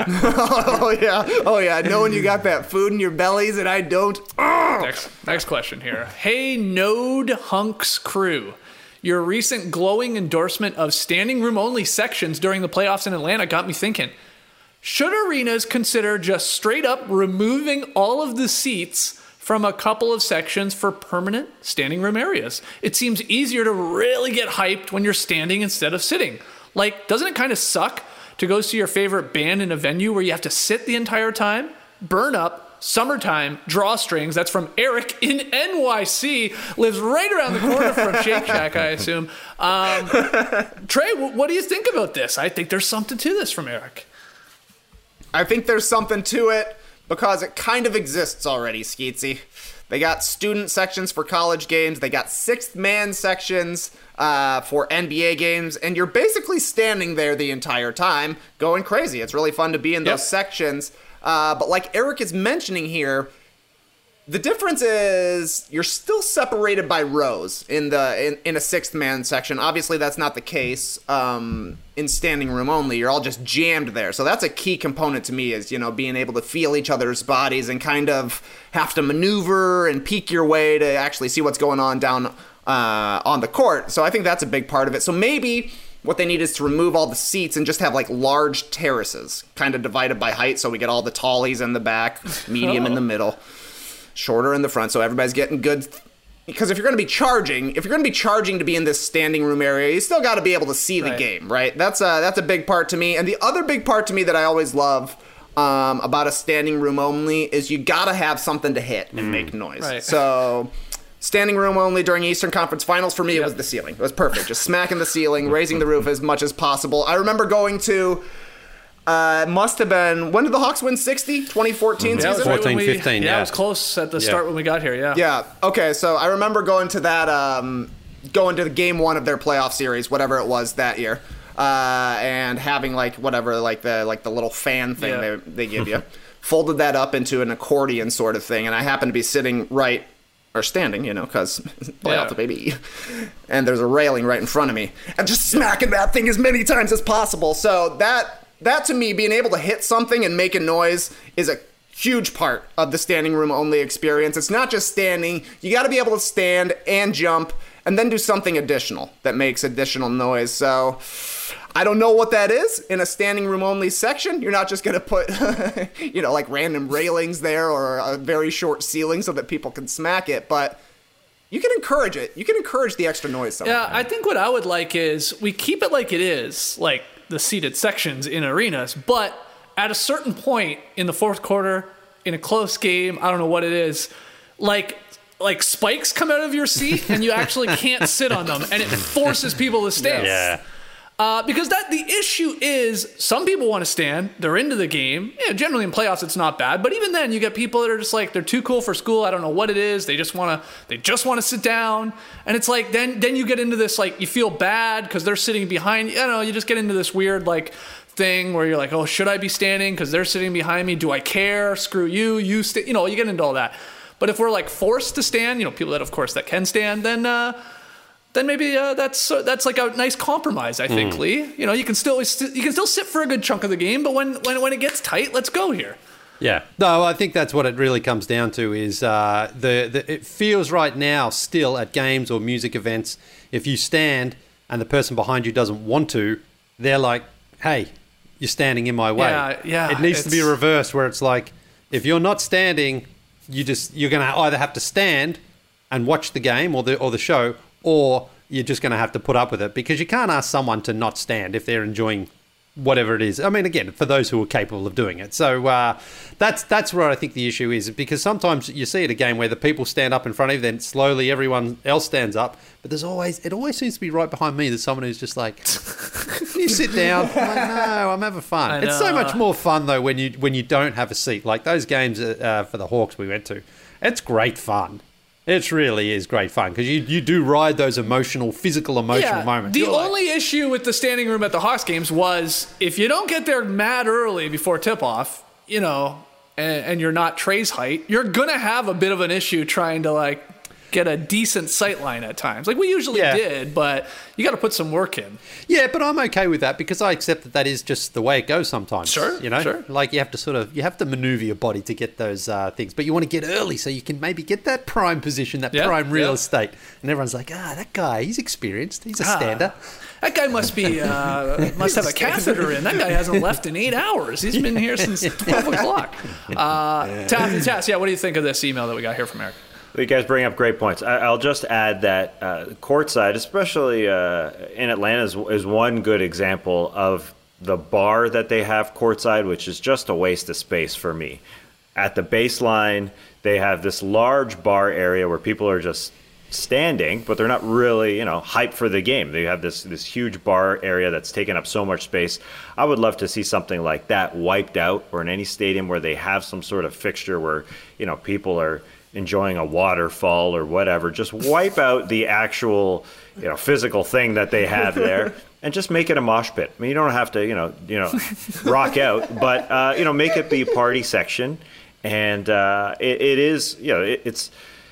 [SPEAKER 7] Oh yeah, knowing you got that food in your bellies and I don't.
[SPEAKER 5] Next question here. Hey, Node Hunks crew. Your recent glowing endorsement of standing room only sections during the playoffs in Atlanta got me thinking. Should arenas consider just straight up removing all of the seats from a couple of sections for permanent standing room areas? It seems easier to really get hyped when you're standing instead of sitting. Doesn't it kind of suck to go see your favorite band in a venue where you have to sit the entire time? Burn Up, Summertime, Drawstrings, that's from Eric in NYC, lives right around the corner from Shake Shack, I assume. Trey, what do you think about this? I think there's something to this from Eric.
[SPEAKER 7] I think there's something to it because it kind of exists already, Skeetsy. They got student sections for college games. They got sixth man sections for NBA games. And you're basically standing there the entire time going crazy. It's really fun to be in those sections. But like Eric is mentioning here, the difference is you're still separated by rows in a sixth man section. Obviously, that's not the case in standing room only. You're all just jammed there. So that's a key component to me is, being able to feel each other's bodies and kind of have to maneuver and peek your way to actually see what's going on down on the court. So I think that's a big part of it. So maybe what they need is to remove all the seats and just have large terraces kind of divided by height. So we get all the tallies in the back, medium in the middle, shorter in the front, so everybody's getting good. Because if you're going to be charging to be in this standing room area, you still got to be able to see the game, right? That's a big part to me. And the other big part to me that I always love about a standing room only is you got to have something to hit and make noise. Right. So standing room only during Eastern Conference Finals, for me, it was the ceiling. It was perfect. Just smacking the ceiling, raising the roof as much as possible. I remember going to... must have been, when did the Hawks win 60? 2014 season?
[SPEAKER 3] 14-15,
[SPEAKER 5] yeah. It was close at the start when we got here,
[SPEAKER 7] Yeah, okay, so I remember going to that, going to the game one of their playoff series, whatever it was that year, and having the little fan thing they give you. Folded that up into an accordion sort of thing, and I happened to be sitting or standing, because playoff the baby. And there's a railing right in front of me. I'm just smacking that thing as many times as possible, so that to me, being able to hit something and make a noise is a huge part of the standing room only experience. It's not just standing. You got to be able to stand and jump and then do something additional that makes additional noise. So I don't know what that is in a standing room only section. You're not just going to put, random railings there or a very short ceiling so that people can smack it. But you can encourage it. You can encourage the extra noise somehow.
[SPEAKER 5] Yeah, I think what I would like is we keep it like it is, the seated sections in arenas, but at a certain point in the fourth quarter, in a close game, I don't know what it is, like spikes come out of your seat and you actually can't sit on them, and it forces people to stand.
[SPEAKER 3] Yeah.
[SPEAKER 5] Because the issue is some people want to stand, they're into the game. Yeah, generally in playoffs it's not bad, but even then you get people that are just they're too cool for school. I don't know what it is. They just want to sit down, and it's then you get into this you feel bad because they're sitting behind you. I don't know, you just get into this weird thing where you're oh, should I be standing because they're sitting behind me? Do I care? Screw you. You stay. You get into all that. But if we're forced to stand, people that of course that can stand, then maybe that's a nice compromise, I think, Lee. You can still sit for a good chunk of the game, but when it gets tight, let's go here.
[SPEAKER 3] Yeah. No, I think that's what it really comes down to is it feels right now still at games or music events, if you stand and the person behind you doesn't want to, they're like, hey, you're standing in my way.
[SPEAKER 5] Yeah.
[SPEAKER 3] It needs to be reversed where it's if you're not standing, you're going to either have to stand and watch the game or the show, or you're just going to have to put up with it because you can't ask someone to not stand if they're enjoying whatever it is. I mean, again, for those who are capable of doing it. So that's where I think the issue is, because sometimes you see at a game where the people stand up in front of you, then slowly everyone else stands up, but it always seems to be right behind me. There's someone who's just like, can you sit down? I'm like, no, I'm having fun. It's so much more fun though when you don't have a seat. Like those games for the Hawks we went to, it's great fun. It really is great fun because you do ride those physical emotional moments.
[SPEAKER 5] The only issue with the standing room at the Hawks games was if you don't get there mad early before tip-off, and you're not Trey's height, you're going to have a bit of an issue trying to, get a decent sight line at times. Like we usually did, but you got to put some work in.
[SPEAKER 3] Yeah, but I'm okay with that because I accept that is just the way it goes sometimes.
[SPEAKER 5] Sure, sure.
[SPEAKER 3] Like you have to maneuver your body to get those things, but you want to get early so you can maybe get that prime position, that prime real estate. And everyone's like, that guy, he's experienced. He's a stander.
[SPEAKER 5] That guy must have a catheter in. That guy hasn't left in 8 hours. He's been here since 12 o'clock. Tass, what do you think of this email that we got here from Eric?
[SPEAKER 6] You guys bring up great points. I'll just add that courtside, especially in Atlanta, is one good example of the bar that they have courtside, which is just a waste of space for me. At the baseline, they have this large bar area where people are just standing, but they're not really, hyped for the game. They have this huge bar area that's taken up so much space. I would love to see something like that wiped out, or in any stadium where they have some sort of fixture where, people are enjoying a waterfall or whatever. Just wipe out the actual, physical thing that they have there and just make it a mosh pit. I mean, you don't have to, rock out, but, make it the party section. And it is, it's,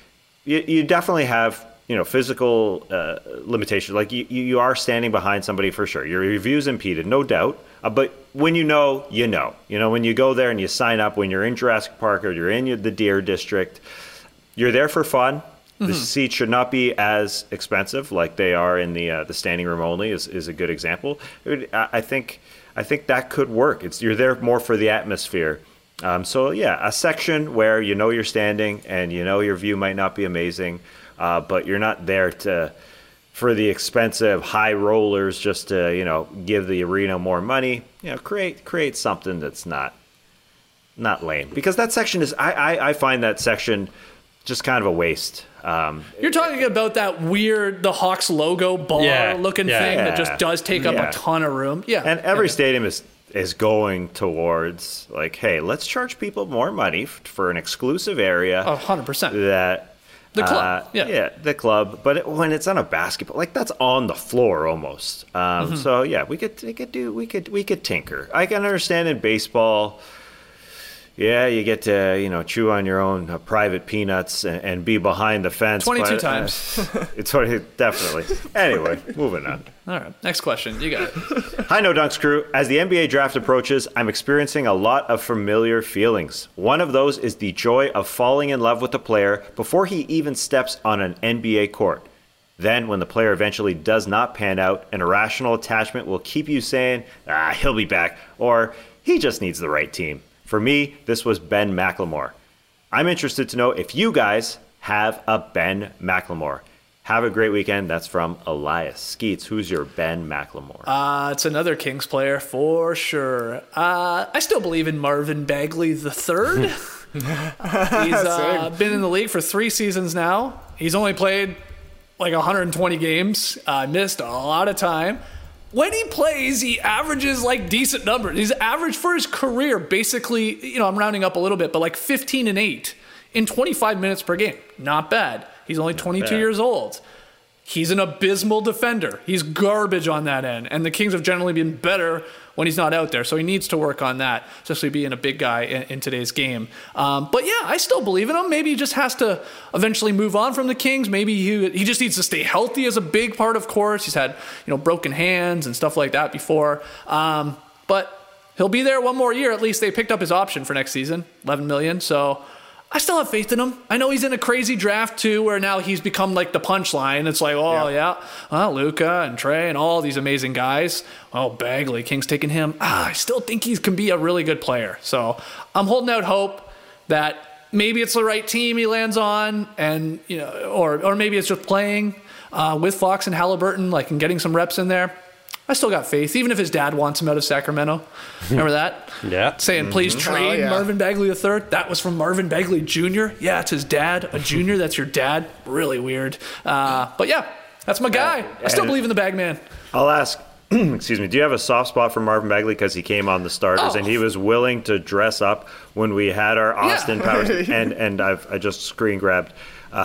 [SPEAKER 6] you definitely have, physical limitations. Like you are standing behind somebody for sure. Your view's impeded, no doubt. But when you know, when you go there and you sign up, when you're in Jurassic Park or you're in the Deer District, you're there for fun. Mm-hmm. The seats should not be as expensive like they are in the standing room only is a good example. I think that could work. You're there more for the atmosphere. A section where you're standing and your view might not be amazing, but you're not there for the expensive high rollers just to give the arena more money. Create something that's not lame, because that section is I find that section just kind of a waste.
[SPEAKER 5] You're talking about that weird, the Hawks logo bar looking thing that just does take up a ton of room. Yeah.
[SPEAKER 6] And every stadium is going towards hey, let's charge people more money for an exclusive area.
[SPEAKER 5] 100%.
[SPEAKER 6] That
[SPEAKER 5] the club.
[SPEAKER 6] The club. But when it's on a basketball, that's on the floor almost. So we could tinker. I can understand in baseball. Yeah, you get to, chew on your own private peanuts and be behind the fence.
[SPEAKER 5] 22 times.
[SPEAKER 6] It's definitely. Anyway, moving on.
[SPEAKER 5] All right, next question. You got it.
[SPEAKER 6] Hi, No Dunks crew. As the NBA draft approaches, I'm experiencing a lot of familiar feelings. One of those is the joy of falling in love with a player before he even steps on an NBA court. Then, when the player eventually does not pan out, an irrational attachment will keep you saying, he'll be back, or he just needs the right team. For me, this was Ben McLemore. I'm interested to know if you guys have a Ben McLemore. Have a great weekend. That's from Elias Skeets. Who's your Ben McLemore?
[SPEAKER 5] It's another Kings player for sure. I still believe in Marvin Bagley III. He's been in the league for 3 seasons now. He's only played 120 games. Missed a lot of time. When he plays, he averages decent numbers. He's averaged for his career, basically, I'm rounding up a little bit, but 15 and 8 in 25 minutes per game. Not bad. He's only 22 years old. He's an abysmal defender. He's garbage on that end. And the Kings have generally been better when he's not out there. So he needs to work on that, especially being a big guy in today's game. But yeah, I still believe in him. Maybe he just has to eventually move on from the Kings. Maybe he just needs to stay healthy as a big part, of course. He's had, broken hands and stuff like that before. But he'll be there one more year. At least they picked up his option for next season, $11 million. So I still have faith in him. I know he's in a crazy draft too, where now he's become the punchline. It's Luka and Trey and all these amazing guys. Oh, Bagley, Kings taking him. I still think he can be a really good player. So I'm holding out hope that maybe it's the right team he lands on, and or maybe it's just playing with Fox and Halliburton, and getting some reps in there. I still got faith, even if his dad wants him out of Sacramento. Remember that?
[SPEAKER 3] Yeah.
[SPEAKER 5] Saying, please trade Marvin Bagley III. That was from Marvin Bagley Jr. Yeah, it's his dad. A junior, that's your dad. Really weird. But yeah, that's my guy. I still believe in the bag man.
[SPEAKER 6] I'll ask, excuse me, do you have a soft spot for Marvin Bagley because he came on the starters and he was willing to dress up when we had our Austin Powers? And I just screen grabbed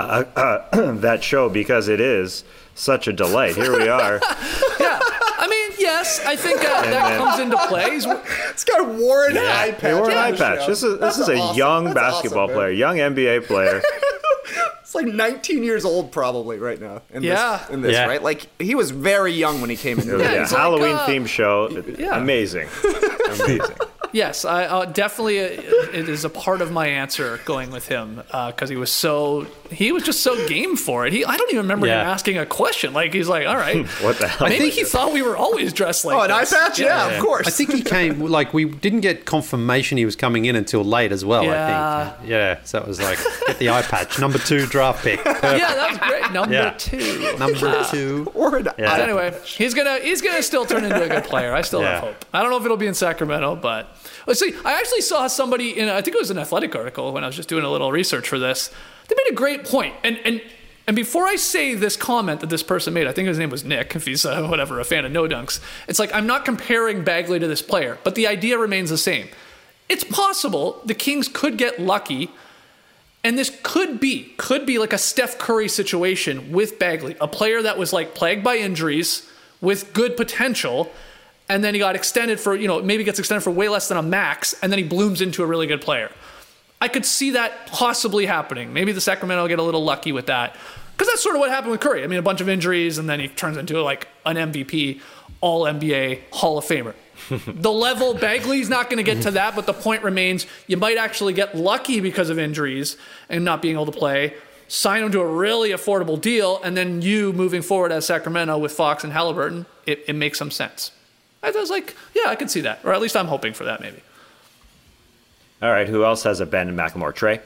[SPEAKER 6] that show because it is such a delight. Here we are.
[SPEAKER 5] Yeah. I mean, yes, I think that comes into play.
[SPEAKER 7] This guy wore an eye patch.
[SPEAKER 6] He wore an eye patch. This is a young basketball player, young NBA player.
[SPEAKER 7] It's like 19 years old probably right now in this,
[SPEAKER 3] Yeah.
[SPEAKER 7] right? Like, he was very young when he came into
[SPEAKER 6] Yeah, Halloween-themed show.
[SPEAKER 5] Yeah.
[SPEAKER 6] Amazing. Amazing.
[SPEAKER 5] Yes, I definitely. It is a part of my answer going with him because he was just so game for it. I don't even remember him asking a question. Like he's like, all right,
[SPEAKER 6] what the hell?
[SPEAKER 5] I think he thought we were always dressed like
[SPEAKER 7] an eye patch. Yeah, of course.
[SPEAKER 3] I think he came like we didn't get confirmation he was coming in until late as well. I think. Yeah, so it was like get the eye patch, number 2 draft pick. Perfect.
[SPEAKER 5] Yeah, that was great. Number 2.
[SPEAKER 3] Number 2.
[SPEAKER 5] Anyway, he's gonna still turn into a good player. I still have hope. I don't know if it'll be in Sacramento, but. Let's see. I actually saw somebody I think it was an Athletic article when I was just doing a little research for this. They made a great point. And before I say this comment that this person made, I think his name was Nick, if he's a fan of No Dunks. It's like I'm not comparing Bagley to this player, but the idea remains the same. It's possible the Kings could get lucky, and this could be like a Steph Curry situation with Bagley, a player that was like plagued by injuries with good potential. And then he got extended for, maybe gets extended for way less than a max, and then he blooms into a really good player. I could see that possibly happening. Maybe the Sacramento will get a little lucky with that. Because that's sort of what happened with Curry. I mean, a bunch of injuries, and then he turns into like an MVP, All-NBA, Hall of Famer. The level, Bagley's not going to get to that, but the point remains, you might actually get lucky because of injuries and not being able to play, sign him to a really affordable deal, and then you moving forward as Sacramento with Fox and Halliburton, it makes some sense. I was like, yeah, I can see that. Or at least I'm hoping for that, maybe.
[SPEAKER 6] All right, who else has a Ben McLemore? Trey?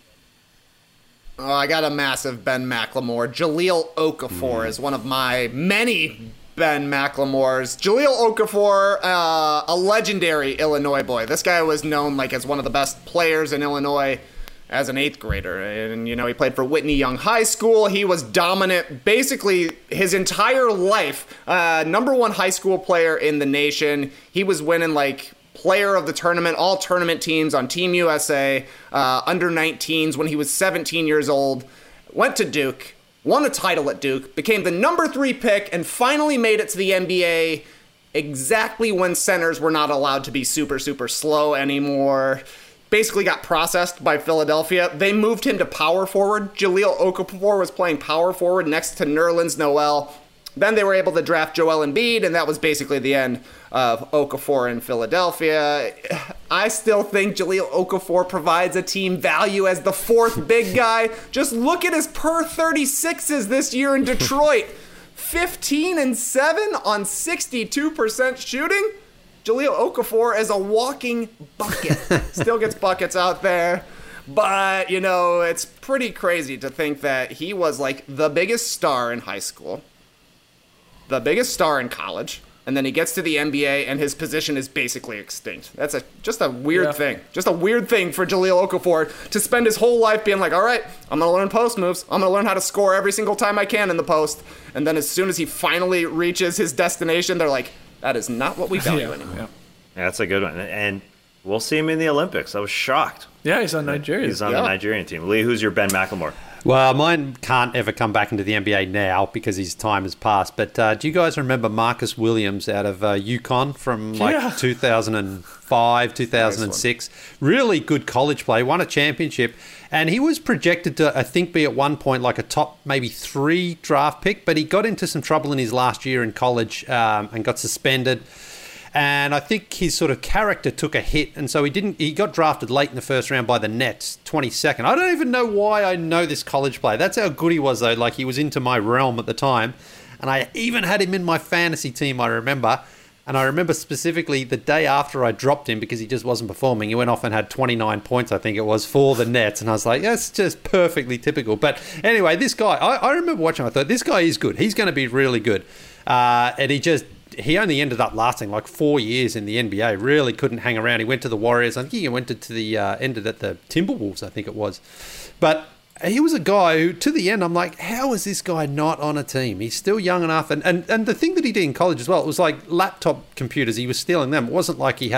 [SPEAKER 7] Oh, I got a massive Ben McLemore. Jahlil Okafor is one of my many Ben McLemores. Jahlil Okafor, a legendary Illinois boy. This guy was known like as one of the best players in Illinois as an 8th grader. And, he played for Whitney Young High School. He was dominant basically his entire life. Number 1 high school player in the nation. He was winning like player of the tournament, all tournament teams on Team USA, under 19s when he was 17 years old. Went to Duke, won a title at Duke, became the number 3 pick, and finally made it to the NBA exactly when centers were not allowed to be super, super slow anymore. Basically got processed by Philadelphia. They moved him to power forward. Jahlil Okafor was playing power forward next to Nerlens Noel. Then they were able to draft Joel Embiid, and that was basically the end of Okafor in Philadelphia. I still think Jahlil Okafor provides a team value as the 4th big guy. Just look at his per 36s this year in Detroit. 15 and 7 on 62% shooting. Jahlil Okafor is a walking bucket. Still gets buckets out there. But, it's pretty crazy to think that he was like the biggest star in high school, the biggest star in college, and then he gets to the NBA and his position is basically extinct. That's just a weird thing. Just a weird thing for Jahlil Okafor to spend his whole life being like, all right, I'm going to learn post moves. I'm going to learn how to score every single time I can in the post. And then as soon as he finally reaches his destination, they're like, that is not what we value anymore.
[SPEAKER 6] Yeah, that's a good one. And we'll see him in the Olympics. I was shocked.
[SPEAKER 5] Yeah, he's on Nigeria.
[SPEAKER 6] He's on the Nigerian team. Lee, who's your Ben McLemore?
[SPEAKER 3] Well, mine can't ever come back into the NBA now because his time has passed. But do you guys remember Marcus Williams out of UConn from 2005, 2006? Really good college play, won a championship. And he was projected to, I think, be at one point like a top maybe 3 draft pick. But he got into some trouble in his last year in college and got suspended. And I think his sort of character took a hit, and so he got drafted late in the first round by the Nets, 22nd. I don't even know why I know this college player. That's how good he was, though. Like, he was into my realm at the time, and I even had him in my fantasy team, I remember. And I remember specifically the day after I dropped him because he just wasn't performing, he went off and had 29 points, I think it was, for the Nets. And I was like, that's just perfectly typical. But anyway, this guy, I remember watching him. I thought, this guy is good. He's going to be really good. And he just he only ended up lasting like 4 years in the NBA. Really couldn't hang around. He went to the Warriors. I think he went to the ended at the Timberwolves, I think it was. But he was a guy who, to the end, I'm like, how is this guy not on a team? He's still young enough. And the thing that he did in college as well, it was like laptop computers. He was stealing them. It wasn't like he had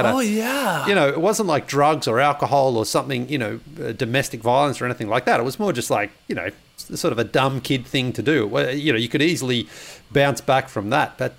[SPEAKER 3] it wasn't like drugs or alcohol or something, domestic violence or anything like that. It was more just like, sort of a dumb kid thing to do. Well, you could easily bounce back from that. But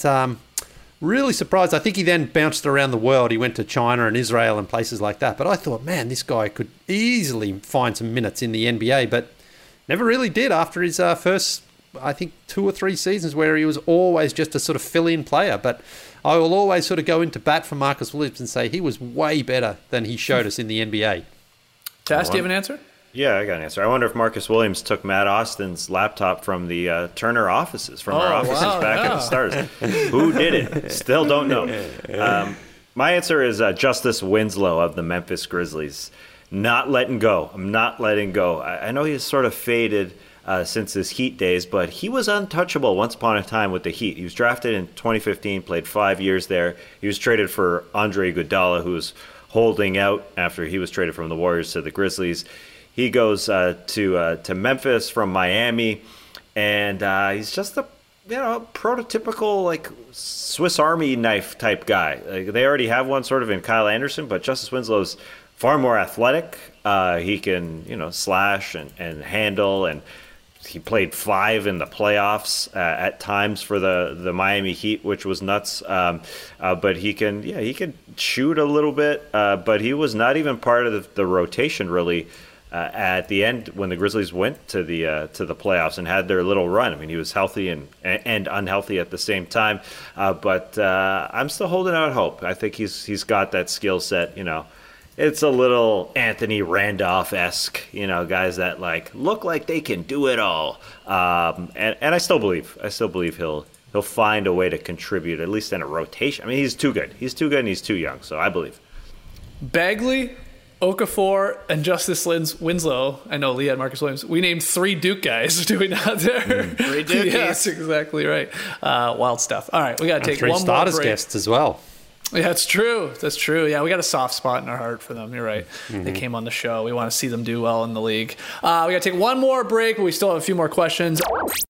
[SPEAKER 3] really surprised. I think he then bounced around the world. He went to China and Israel and places like that. But I thought, man, this guy could easily find some minutes in the NBA, but never really did after his first, I think, 2 or 3 seasons where he was always just a sort of fill-in player. But I will always sort of go into bat for Marcus Williams and say he was way better than he showed us in the NBA.
[SPEAKER 5] Taz, do you have an answer?
[SPEAKER 6] Yeah, I got an answer. I wonder if Marcus Williams took Matt Austin's laptop from the Turner offices, at the Stars. Who did it? Still don't know. My answer is Justice Winslow of the Memphis Grizzlies. Not letting go. I'm not letting go. I know he's sort of faded since his Heat days, but he was untouchable once upon a time with the Heat. He was drafted in 2015, played 5 years there. He was traded for Andre Iguodala, who was holding out after he was traded from the Warriors to the Grizzlies. He goes to Memphis from Miami, and he's just a prototypical like Swiss Army knife type guy. They already have one sort of in Kyle Anderson, but Justice Winslow's far more athletic. He can slash and handle, and he played 5 in the playoffs at times for the Miami Heat, which was nuts. But he can shoot a little bit, but he was not even part of the rotation really. At the end, when the Grizzlies went to the playoffs and had their little run, I mean, he was healthy and unhealthy at the same time. But I'm still holding out hope. I think he's got that skill set. It's a little Anthony Randolph-esque. Guys that like look like they can do it all. And I still believe he'll find a way to contribute, at least in a rotation. I mean, he's too good. He's too good, and he's too young. So I believe.
[SPEAKER 5] Bagley, Okafor, and Justice Winslow. I know Lee had Marcus Williams. We named 3 Duke guys. Do we not there?
[SPEAKER 7] 3 Duke.
[SPEAKER 5] Yeah, that's exactly right. Wild stuff. All right, we got to take
[SPEAKER 3] 3
[SPEAKER 5] one more
[SPEAKER 3] starters
[SPEAKER 5] break.
[SPEAKER 3] Guests as well.
[SPEAKER 5] Yeah, that's true. Yeah, we got a soft spot in our heart for them. You're right. They came on the show. We want to see them do well in the league. We got to take one more break, but we still have a few more questions.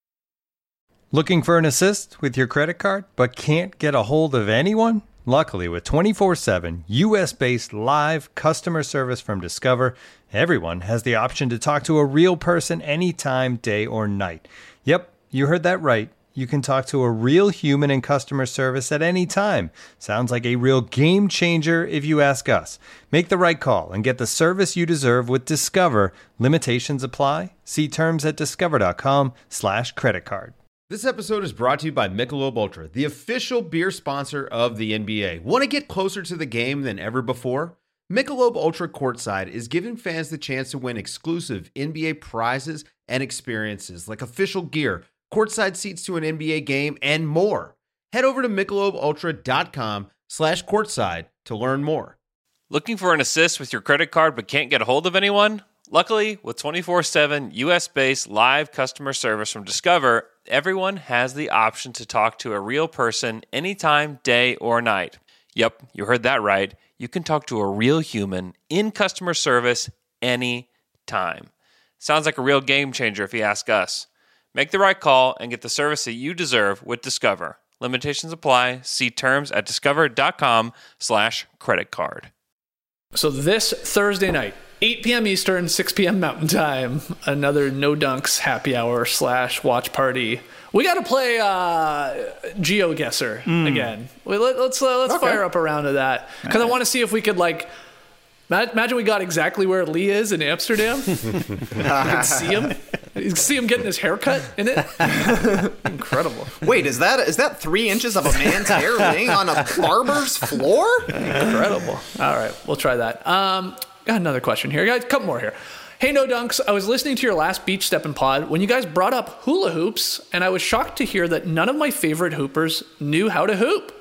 [SPEAKER 13] Looking for an assist with your credit card, but can't get a hold of anyone? Luckily, with 24/7 U.S.-based live customer service from Discover, everyone has the option to talk to a real person anytime, day or night. Yep, you heard that right. You can talk to a real human in customer service at any time. Sounds like a real game changer if you ask us. Make the right call and get the service you deserve with Discover. Limitations apply. See terms at discover.com/creditcard.
[SPEAKER 14] This episode is brought to you by Michelob Ultra, the official beer sponsor of the NBA. Want to get closer to the game than ever before? Michelob Ultra Courtside is giving fans the chance to win exclusive NBA prizes and experiences like official gear, courtside seats to an NBA game, and more. Head over to MichelobUltra.com/courtside to learn more.
[SPEAKER 15] Looking for an assist with your credit card but can't get a hold of anyone? Luckily, with 24/7 U.S.-based live customer service from Discover, everyone has the option to talk to a real person anytime, day or night. Yep, you heard that right. You can talk to a real human in customer service anytime. Sounds like a real game changer if you ask us. Make the right call and get the service that you deserve with Discover. Limitations apply. See terms at discover.com/creditcard.
[SPEAKER 5] So this Thursday night, 8 p.m. Eastern, 6 p.m. Mountain Time, another No Dunks happy hour / watch party. We got to play GeoGuessr again. Let's fire up a round of that, because I want to see if we could imagine we got exactly where Lee is in Amsterdam. You can see him. You see him getting his haircut in it. Incredible.
[SPEAKER 7] Wait, is that 3 inches of a man's hair laying on a barber's floor?
[SPEAKER 5] Incredible. All right, we'll try that. Got another question here. Got a couple more here. Hey, No Dunks, I was listening to your last Beach Steppin' pod when you guys brought up hula hoops, and I was shocked to hear that none of my favorite hoopers knew how to hoop.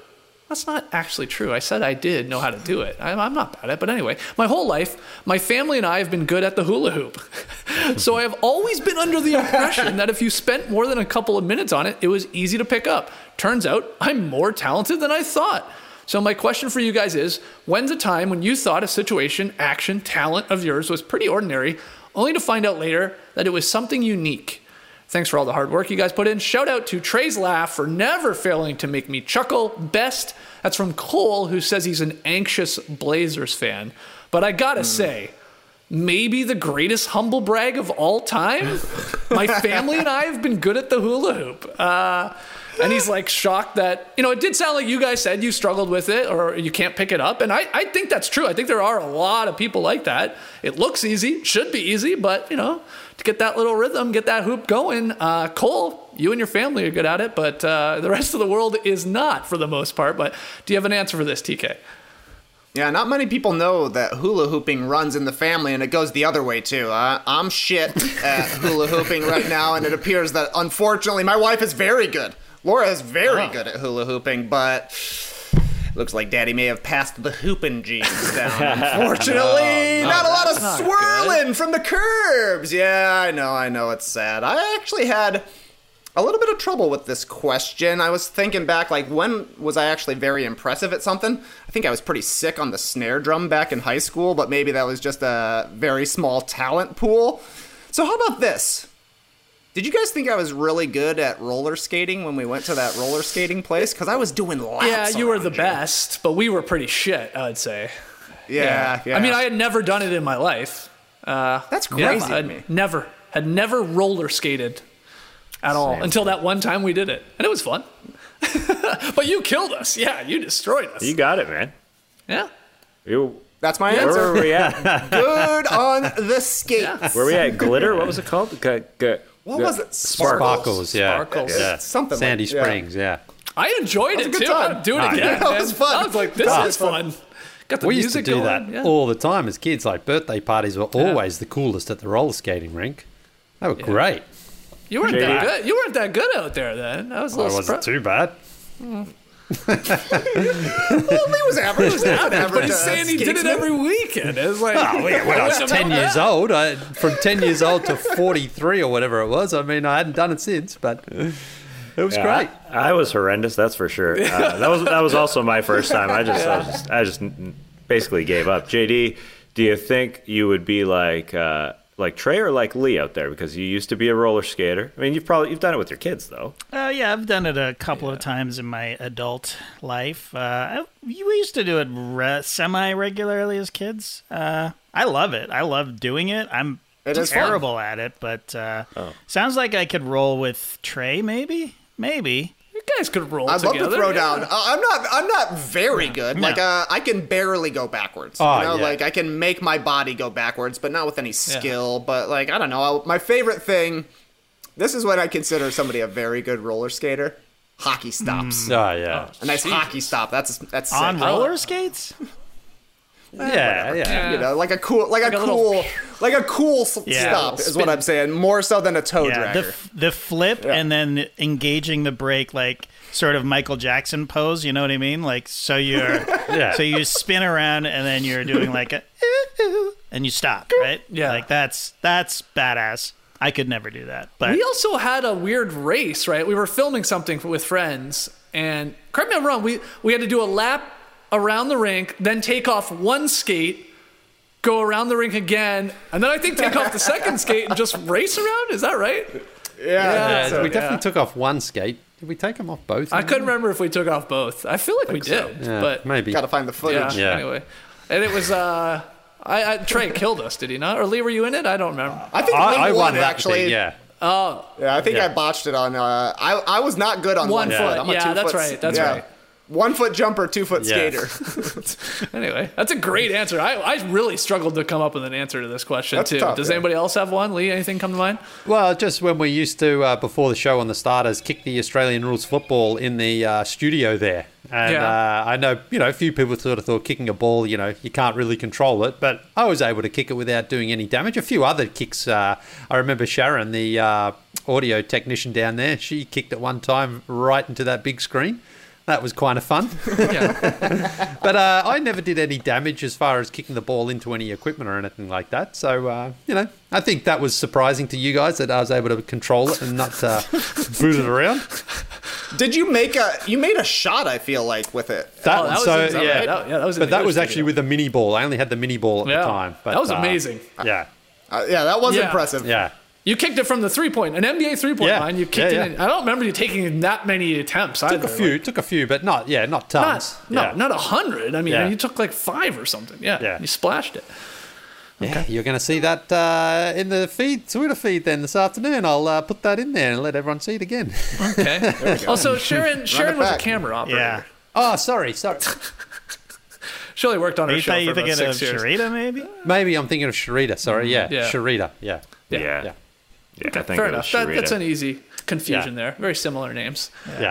[SPEAKER 5] That's not actually true. I said I did know how to do it. I'm not bad at it. But anyway, my whole life, my family and I have been good at the hula hoop. So I have always been under the impression that if you spent more than a couple of minutes on it, it was easy to pick up. Turns out I'm more talented than I thought. So my question for you guys is, when's a time when you thought a situation, action, talent of yours was pretty ordinary, only to find out later that it was something unique? Thanks for all the hard work you guys put in. Shout out to Trey's Laugh for never failing to make me chuckle. Best. That's from Cole, who says he's an anxious Blazers fan. But I gotta say, maybe the greatest humble brag of all time? My family and I have been good at the hula hoop. And he's like shocked that, it did sound like you guys said you struggled with it or you can't pick it up. And I think that's true. I think there are a lot of people like that. It looks easy, should be easy, but, to get that little rhythm, get that hoop going. Cole, you and your family are good at it, but the rest of the world is not for the most part. But do you have an answer for this, TK?
[SPEAKER 7] Yeah, not many people know that hula hooping runs in the family, and it goes the other way, too. I'm shit at hula hooping right now, and it appears that, unfortunately, my wife is very good. Laura is very good at hula hooping, but looks like Daddy may have passed the hooping genes down. Unfortunately, not a lot of swirling from the curbs. Yeah, I know, it's sad. I actually had a little bit of trouble with this question. I was thinking back, when was I actually very impressive at something? I think I was pretty sick on the snare drum back in high school, but maybe that was just a very small talent pool. So how about this? Did you guys think I was really good at roller skating when we went to that roller skating place? Because I was doing laps.
[SPEAKER 5] Yeah, you were the best, but we were pretty shit, I'd say.
[SPEAKER 7] Yeah.
[SPEAKER 5] I mean, I had never done it in my life.
[SPEAKER 7] That's crazy to me.
[SPEAKER 5] Had never roller skated at all until that one time we did it. And it was fun. But you killed us. Yeah, you destroyed us.
[SPEAKER 6] You got it, man.
[SPEAKER 5] Yeah.
[SPEAKER 7] That's my answer.
[SPEAKER 6] Where were we at?
[SPEAKER 7] Good on the skates.
[SPEAKER 5] Yeah.
[SPEAKER 6] Where were we at? Glitter? What was it called?
[SPEAKER 7] What was it?
[SPEAKER 3] Sparkles, yeah.
[SPEAKER 5] Sparkles.
[SPEAKER 3] Yeah.
[SPEAKER 7] Something
[SPEAKER 3] Sandy
[SPEAKER 7] like that.
[SPEAKER 3] Springs, yeah.
[SPEAKER 5] I enjoyed it,
[SPEAKER 7] a good
[SPEAKER 5] too.
[SPEAKER 7] time.
[SPEAKER 5] I'd do it again,
[SPEAKER 7] yeah.
[SPEAKER 5] man.
[SPEAKER 7] That was fun.
[SPEAKER 5] I was like, this is fun. Got the
[SPEAKER 3] We used to
[SPEAKER 5] music
[SPEAKER 3] do
[SPEAKER 5] going.
[SPEAKER 3] that all the time as kids. Birthday parties were always the coolest at the roller skating rink. They were great.
[SPEAKER 5] You weren't that good. You weren't that good out there then. I was a little
[SPEAKER 3] wasn't too bad.
[SPEAKER 7] Well, he was average.
[SPEAKER 5] But he's saying he did it every weekend. It's like,
[SPEAKER 3] When I was 10 years old, from 10 years old to 43 or whatever it was, I hadn't done it since, but it was great.
[SPEAKER 6] I was horrendous, that's for sure. That was also my first time. I just basically gave up. JD, do you think you would be like Trey or like Lee out there? Because you used to be a roller skater. I mean, you've done it with your kids, though.
[SPEAKER 16] Yeah, I've done it a couple of times in my adult life. We used to do it semi-regularly as kids. I love it. I love doing it. I'm terrible at it, but sounds like I could roll with Trey, maybe.
[SPEAKER 5] You guys could roll
[SPEAKER 7] I'd
[SPEAKER 5] together.
[SPEAKER 7] love to throw down. I'm not very good.
[SPEAKER 16] No.
[SPEAKER 7] I can barely go backwards. I can make my body go backwards, but not with any skill. But I don't know. My favorite thing. This is what I consider somebody a very good roller skater. Hockey stops.
[SPEAKER 3] Oh yeah.
[SPEAKER 7] A nice hockey stop. That's sick.
[SPEAKER 16] On roller skates.
[SPEAKER 3] Yeah.
[SPEAKER 7] Like a cool stop is what I'm saying. More so than a toe dragger.
[SPEAKER 16] The flip and then engaging the brake, sort of Michael Jackson pose. You know what I mean? So you're so you spin around and then you're doing a and you stop, right?
[SPEAKER 5] Yeah.
[SPEAKER 16] That's badass. I could never do that. But
[SPEAKER 5] we also had a weird race, right? We were filming something with friends, and correct me if I'm wrong. We had to do a lap around the rink, then take off one skate, go around the rink again, and then I think take off the second skate and just race around. Is that right?
[SPEAKER 7] Yeah.
[SPEAKER 3] We definitely took off one skate. Did we take them off both?
[SPEAKER 5] I couldn't remember if we took off both. I feel like we did, but
[SPEAKER 3] maybe.
[SPEAKER 7] Gotta find the footage.
[SPEAKER 5] Yeah. Anyway, and it was Trey killed us, did he not? Or Lee, were you in it? I don't remember.
[SPEAKER 7] I think
[SPEAKER 3] I
[SPEAKER 7] Lee
[SPEAKER 3] won
[SPEAKER 7] won actually.
[SPEAKER 3] thing, yeah.
[SPEAKER 5] Oh.
[SPEAKER 7] Yeah, I think I botched it on. I was not good on 1 foot. I'm a 2 foot.
[SPEAKER 5] That's right. That's right.
[SPEAKER 7] 1 foot jumper, 2 foot skater.
[SPEAKER 5] Anyway, that's a great answer. I really struggled to come up with an answer to this question,
[SPEAKER 7] That's
[SPEAKER 5] too.
[SPEAKER 7] tough,
[SPEAKER 5] Does
[SPEAKER 7] yeah.
[SPEAKER 5] anybody else have one? Lee, anything come to mind?
[SPEAKER 3] Well, just when we used to, before the show on the starters, kick the Australian rules football in the studio there. And I know, a few people sort of thought kicking a ball, you can't really control it. But I was able to kick it without doing any damage. A few other kicks. I remember Sharon, the audio technician down there, she kicked it one time right into that big screen. That was kind of fun.
[SPEAKER 5] Yeah.
[SPEAKER 3] But I never did any damage as far as kicking the ball into any equipment or anything like that. So, I think that was surprising to you guys that I was able to control it and not boot it around.
[SPEAKER 7] Did you make a shot, I feel like, with it?
[SPEAKER 5] That was
[SPEAKER 3] actually with the mini ball. I only had the mini ball at the time. But,
[SPEAKER 5] that was amazing.
[SPEAKER 3] Yeah.
[SPEAKER 7] That was impressive.
[SPEAKER 3] Yeah.
[SPEAKER 5] You kicked it from the 3-point, an NBA 3-point line. You kicked it in. I don't remember you taking that many attempts.
[SPEAKER 3] Took a few, but not tons.
[SPEAKER 5] Not 100. I mean, you took like 5 or something. Yeah. You splashed it.
[SPEAKER 3] Yeah, you're going to see that in the Twitter feed then this afternoon. I'll put that in there and let everyone see it again.
[SPEAKER 5] Okay. There we go. Also, Sharon was a camera operator.
[SPEAKER 3] Yeah. Oh, sorry.
[SPEAKER 5] She only worked on her show for
[SPEAKER 16] you
[SPEAKER 5] about
[SPEAKER 16] thinking
[SPEAKER 5] 6 years.
[SPEAKER 16] Sharita, maybe?
[SPEAKER 3] Maybe I'm thinking of Sharita. Sorry, yeah. Sharita, yeah.
[SPEAKER 6] Yeah,
[SPEAKER 5] okay,
[SPEAKER 6] I think
[SPEAKER 5] fair
[SPEAKER 6] it
[SPEAKER 5] enough.
[SPEAKER 6] was
[SPEAKER 5] That's an easy confusion there. Very similar names.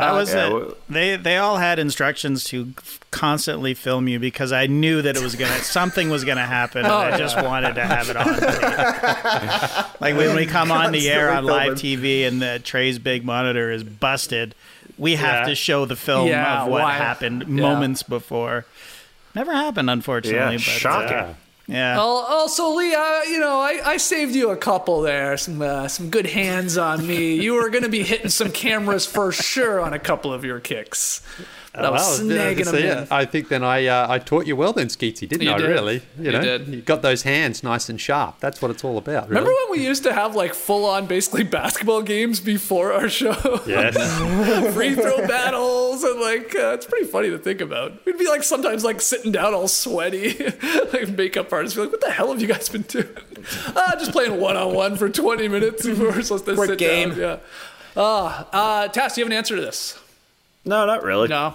[SPEAKER 16] They all had instructions to constantly film you because I knew that something was gonna happen, and I just wanted to have it on tape. Like when we come on the air on live TV and Trey's big monitor is busted, we have to show the film of what happened moments before. Never happened, unfortunately.
[SPEAKER 6] Yeah, shocking.
[SPEAKER 16] Yeah.
[SPEAKER 5] Also, Lee, I saved you a couple there. Some good hands on me. You were going to be hitting some cameras for sure on a couple of your kicks. But I was snagging them in.
[SPEAKER 3] I think then I taught you well then, Skeetsy, didn't I?
[SPEAKER 5] Did.
[SPEAKER 3] Really?
[SPEAKER 5] You did.
[SPEAKER 3] You got those hands nice and sharp. That's what it's all about. Really.
[SPEAKER 5] Remember when we used to have like full-on basically basketball games before our show?
[SPEAKER 3] Yes.
[SPEAKER 5] Free throw battles and it's pretty funny to think about. We'd be like sometimes like sitting down all sweaty, like makeup artists be like, "What the hell have you guys been doing?" Just playing one-on-one for 20 minutes before we're supposed to sit down. Yeah. Tass, do you have an answer to this?
[SPEAKER 6] No, not really.
[SPEAKER 5] No.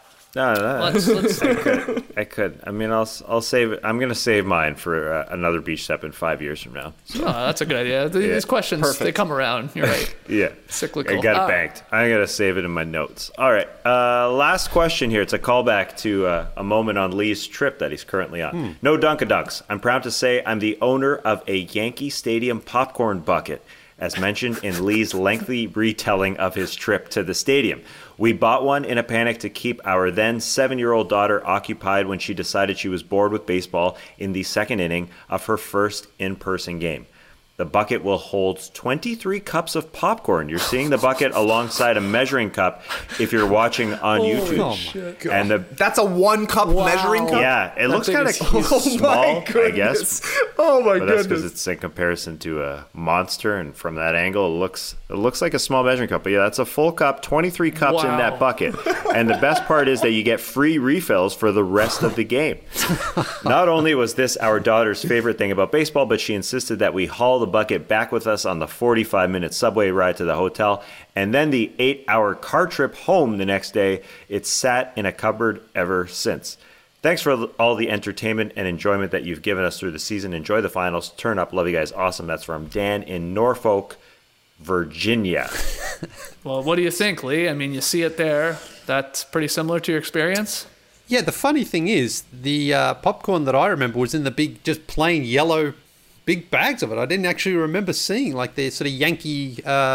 [SPEAKER 6] Let's I could. I mean, I'll save it. I'm going to save mine for another beach step in 5 years from now.
[SPEAKER 5] So. Oh, that's a good idea. These questions, they come around. You're right.
[SPEAKER 6] Yeah.
[SPEAKER 5] Cyclical.
[SPEAKER 6] I got it banked. I'm going to save it in my notes. All right. Last question here. It's a callback to a moment on Lee's trip that he's currently on. No Dunkadunks. I'm proud to say I'm the owner of a Yankee Stadium popcorn bucket, as mentioned in Lee's lengthy retelling of his trip to the stadium. We bought one in a panic to keep our then 7-year-old daughter occupied when she decided she was bored with baseball in the second inning of her first in-person game. The bucket will hold 23 cups of popcorn. You're seeing the bucket alongside a measuring cup if you're watching on YouTube. And
[SPEAKER 7] that's a 1-cup measuring cup?
[SPEAKER 6] Yeah, it looks kind of small, I guess.
[SPEAKER 7] Oh my
[SPEAKER 6] goodness. But that's because it's in comparison to a monster, and from that angle, it looks like a small measuring cup. But yeah, that's a full cup, 23 cups in that bucket. And the best part is that you get free refills for the rest of the game. Not only was this our daughter's favorite thing about baseball, but she insisted that we haul the bucket back with us on the 45-minute subway ride to the hotel, and then the 8-hour car trip home the next day. It's sat in a cupboard ever since. Thanks for all the entertainment and enjoyment that you've given us through the season. Enjoy the finals. Turn up. Love you guys. Awesome. That's from Dan in Norfolk, Virginia.
[SPEAKER 5] Well, what do you think, Lee? I mean, you see it there. That's pretty similar to your experience?
[SPEAKER 3] Yeah, the funny thing is, the popcorn that I remember was in the big, just plain yellow big bags of it. I didn't actually remember seeing like the sort of Yankee,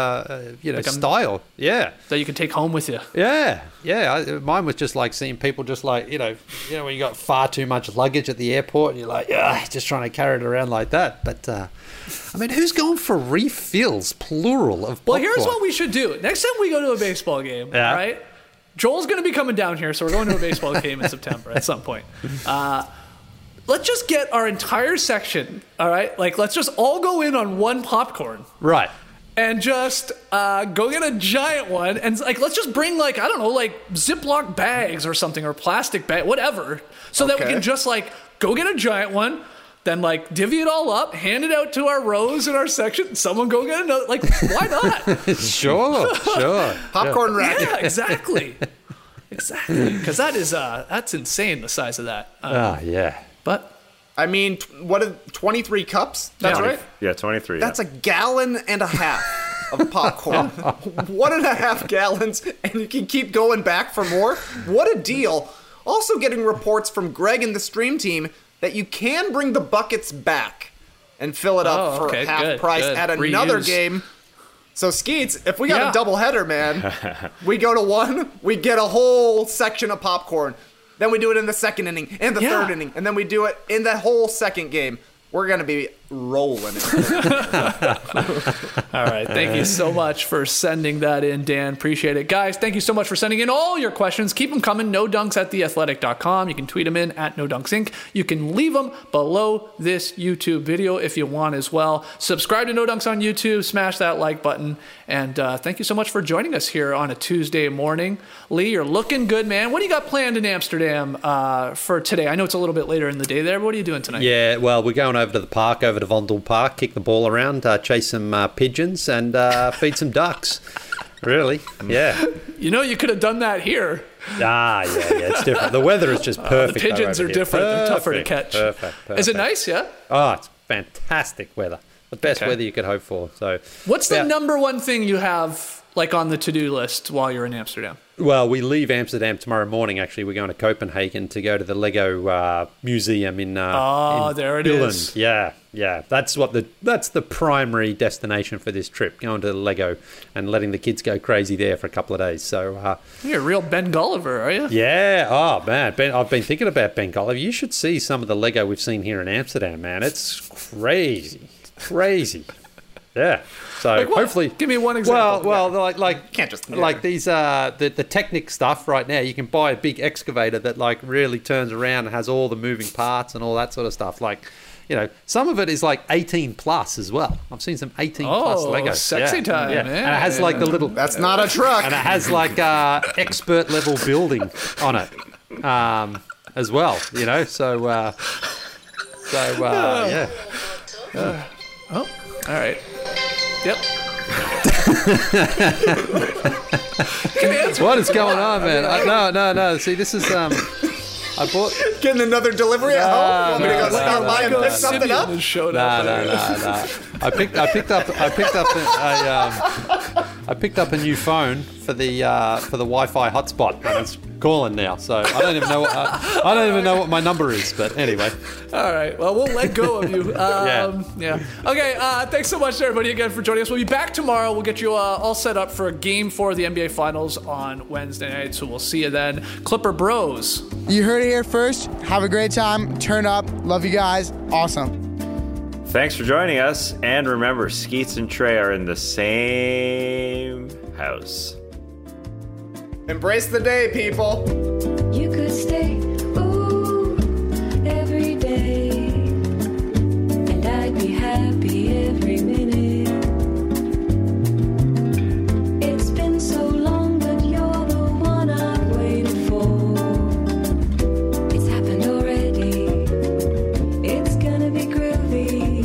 [SPEAKER 3] style. Yeah,
[SPEAKER 5] that you can take home with you.
[SPEAKER 3] Yeah. Mine was just like seeing people just like when you got far too much luggage at the airport and you're like, just trying to carry it around like that. But I mean, who's going for refills, plural of popcorn?
[SPEAKER 5] Well, here's what we should do. Next time we go to a baseball game, right? Joel's going to be coming down here, so we're going to a baseball game in September at some point. Let's just get our entire section, all right? Like, let's just all go in on one popcorn.
[SPEAKER 3] Right.
[SPEAKER 5] And just go get a giant one. And, let's just bring, Ziploc bags or something, or plastic bag, whatever. So that we can just, go get a giant one, then, divvy it all up, hand it out to our rows in our section. Someone go get another. Why not?
[SPEAKER 3] Sure.
[SPEAKER 7] Popcorn rack.
[SPEAKER 5] Yeah, exactly. Exactly. Because that's insane, the size of that.
[SPEAKER 3] Yeah.
[SPEAKER 5] But
[SPEAKER 7] I mean, 23 cups?
[SPEAKER 5] That's right.
[SPEAKER 6] Yeah, 23.
[SPEAKER 7] That's a gallon and a half of popcorn. 1.5 gallons, and you can keep going back for more? What a deal. Also getting reports from Greg and the stream team that you can bring the buckets back and fill it up for half price at another game. So Skeets, if we got a doubleheader, man, we go to one, we get a whole section of popcorn. Then we do it in the second inning and the third inning, and then we do it in the whole second game. We're going to be rolling it.
[SPEAKER 5] All right. Thank you so much for sending that in, Dan. Appreciate it. Guys, thank you so much for sending in all your questions. Keep them coming. NoDunks@theathletic.com. You can tweet them in at NoDunksInc. You can leave them below this YouTube video if you want as well. Subscribe to No Dunks on YouTube. Smash that like button. And thank you so much for joining us here on a Tuesday morning. Lee, you're looking good, man. What do you got planned in Amsterdam for today? I know it's a little bit later in the day there, but what are you doing tonight?
[SPEAKER 3] Yeah, well, we're going over to the park, over to Vondel Park, kick the ball around, chase some pigeons, and feed some ducks. Really, yeah.
[SPEAKER 5] You know, you could have done that here.
[SPEAKER 3] Yeah, it's different. The weather is just perfect.
[SPEAKER 5] The pigeons are different. They're tougher to catch.
[SPEAKER 3] Perfect.
[SPEAKER 5] Is it nice, yeah?
[SPEAKER 3] Oh, it's fantastic weather. The best weather you could hope for. So,
[SPEAKER 5] what's the number one thing you have like on the to-do list while you're in Amsterdam?
[SPEAKER 3] Well, we leave Amsterdam tomorrow morning. Actually, we're going to Copenhagen to go to the Lego museum in
[SPEAKER 5] there it
[SPEAKER 3] Billund.
[SPEAKER 5] is.
[SPEAKER 3] Yeah. That's the primary destination for this trip. Going to the Lego and letting the kids go crazy there for a couple of days. So
[SPEAKER 5] you're a real Ben Gulliver, are you?
[SPEAKER 3] Yeah. Oh man, I've been thinking about Ben Gulliver. You should see some of the Lego we've seen here in Amsterdam, man. It's crazy. Yeah. So hopefully,
[SPEAKER 5] give me one example.
[SPEAKER 3] Well, like can't just like these the Technic stuff right now. You can buy a big excavator that like really turns around and has all the moving parts and all that sort of stuff. Like, you know, some of it is like 18 plus as well. I've seen some 18 plus Lego.
[SPEAKER 5] Sexy time, man.
[SPEAKER 3] And it has like the little.
[SPEAKER 7] That's not a truck.
[SPEAKER 3] And it has like expert level building on it, as well. You know, so yeah.
[SPEAKER 5] Oh, all right. Yep.
[SPEAKER 3] What is going on, man? No. See, this is I bought
[SPEAKER 7] getting another delivery at home. Want me to go stop by and pick something up?
[SPEAKER 3] No. I picked up a new phone for the Wi-Fi hotspot, and it's calling now. So I don't even know what my number is. But anyway.
[SPEAKER 5] All right. Well, we'll let go of you. Yeah. Okay. Thanks so much, everybody, again for joining us. We'll be back tomorrow. We'll get you all set up for Game 4 of the NBA Finals on Wednesday night. So we'll see you then. Clipper Bros.
[SPEAKER 17] You heard it here first. Have a great time. Turn up. Love you guys. Awesome.
[SPEAKER 6] Thanks for joining us. And remember, Skeets and Trey are in the same house.
[SPEAKER 7] Embrace the day, people.
[SPEAKER 18] You could stay, ooh, every day, and I'd be happy every minute. It's been so long, but you're the one I've waited for. It's happened already. It's gonna be groovy.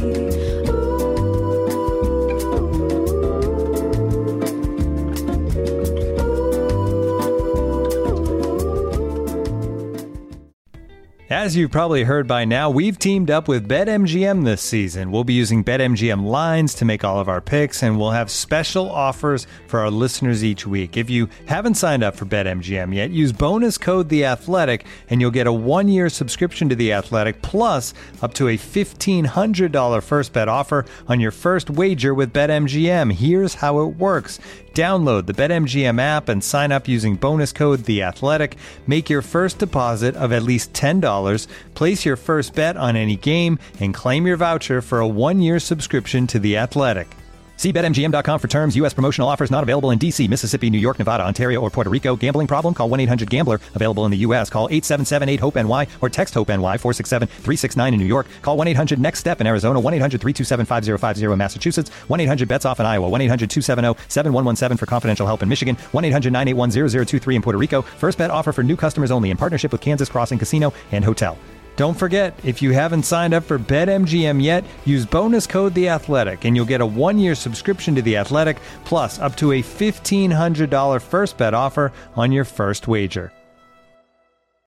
[SPEAKER 13] As you've probably heard by now, we've teamed up with BetMGM this season. We'll be using BetMGM lines to make all of our picks, and we'll have special offers for our listeners each week. If you haven't signed up for BetMGM yet, use bonus code The Athletic, and you'll get a 1-year subscription to The Athletic, plus up to a $1,500 first bet offer on your first wager with BetMGM. Here's how it works. Download the BetMGM app and sign up using bonus code The Athletic. Make your first deposit of at least $10. Place your first bet on any game and claim your voucher for a 1-year subscription to The Athletic. See BetMGM.com for terms. U.S. promotional offers not available in D.C., Mississippi, New York, Nevada, Ontario, or Puerto Rico. Gambling problem? Call 1-800-GAMBLER. Available in the U.S. Call 877-8-HOPE-NY or text HOPE-NY 467-369 in New York. Call 1-800-NEXT-STEP in Arizona. 1-800-327-5050 in Massachusetts. 1-800-BETS-OFF in Iowa. 1-800-270-7117 for confidential help in Michigan. 1-800-981-0023 in Puerto Rico. First bet offer for new customers only in partnership with Kansas Crossing Casino and Hotel. Don't forget, if you haven't signed up for BetMGM yet, use bonus code The Athletic, and you'll get a 1-year subscription to The Athletic, plus up to a $1,500 first bet offer on your first wager.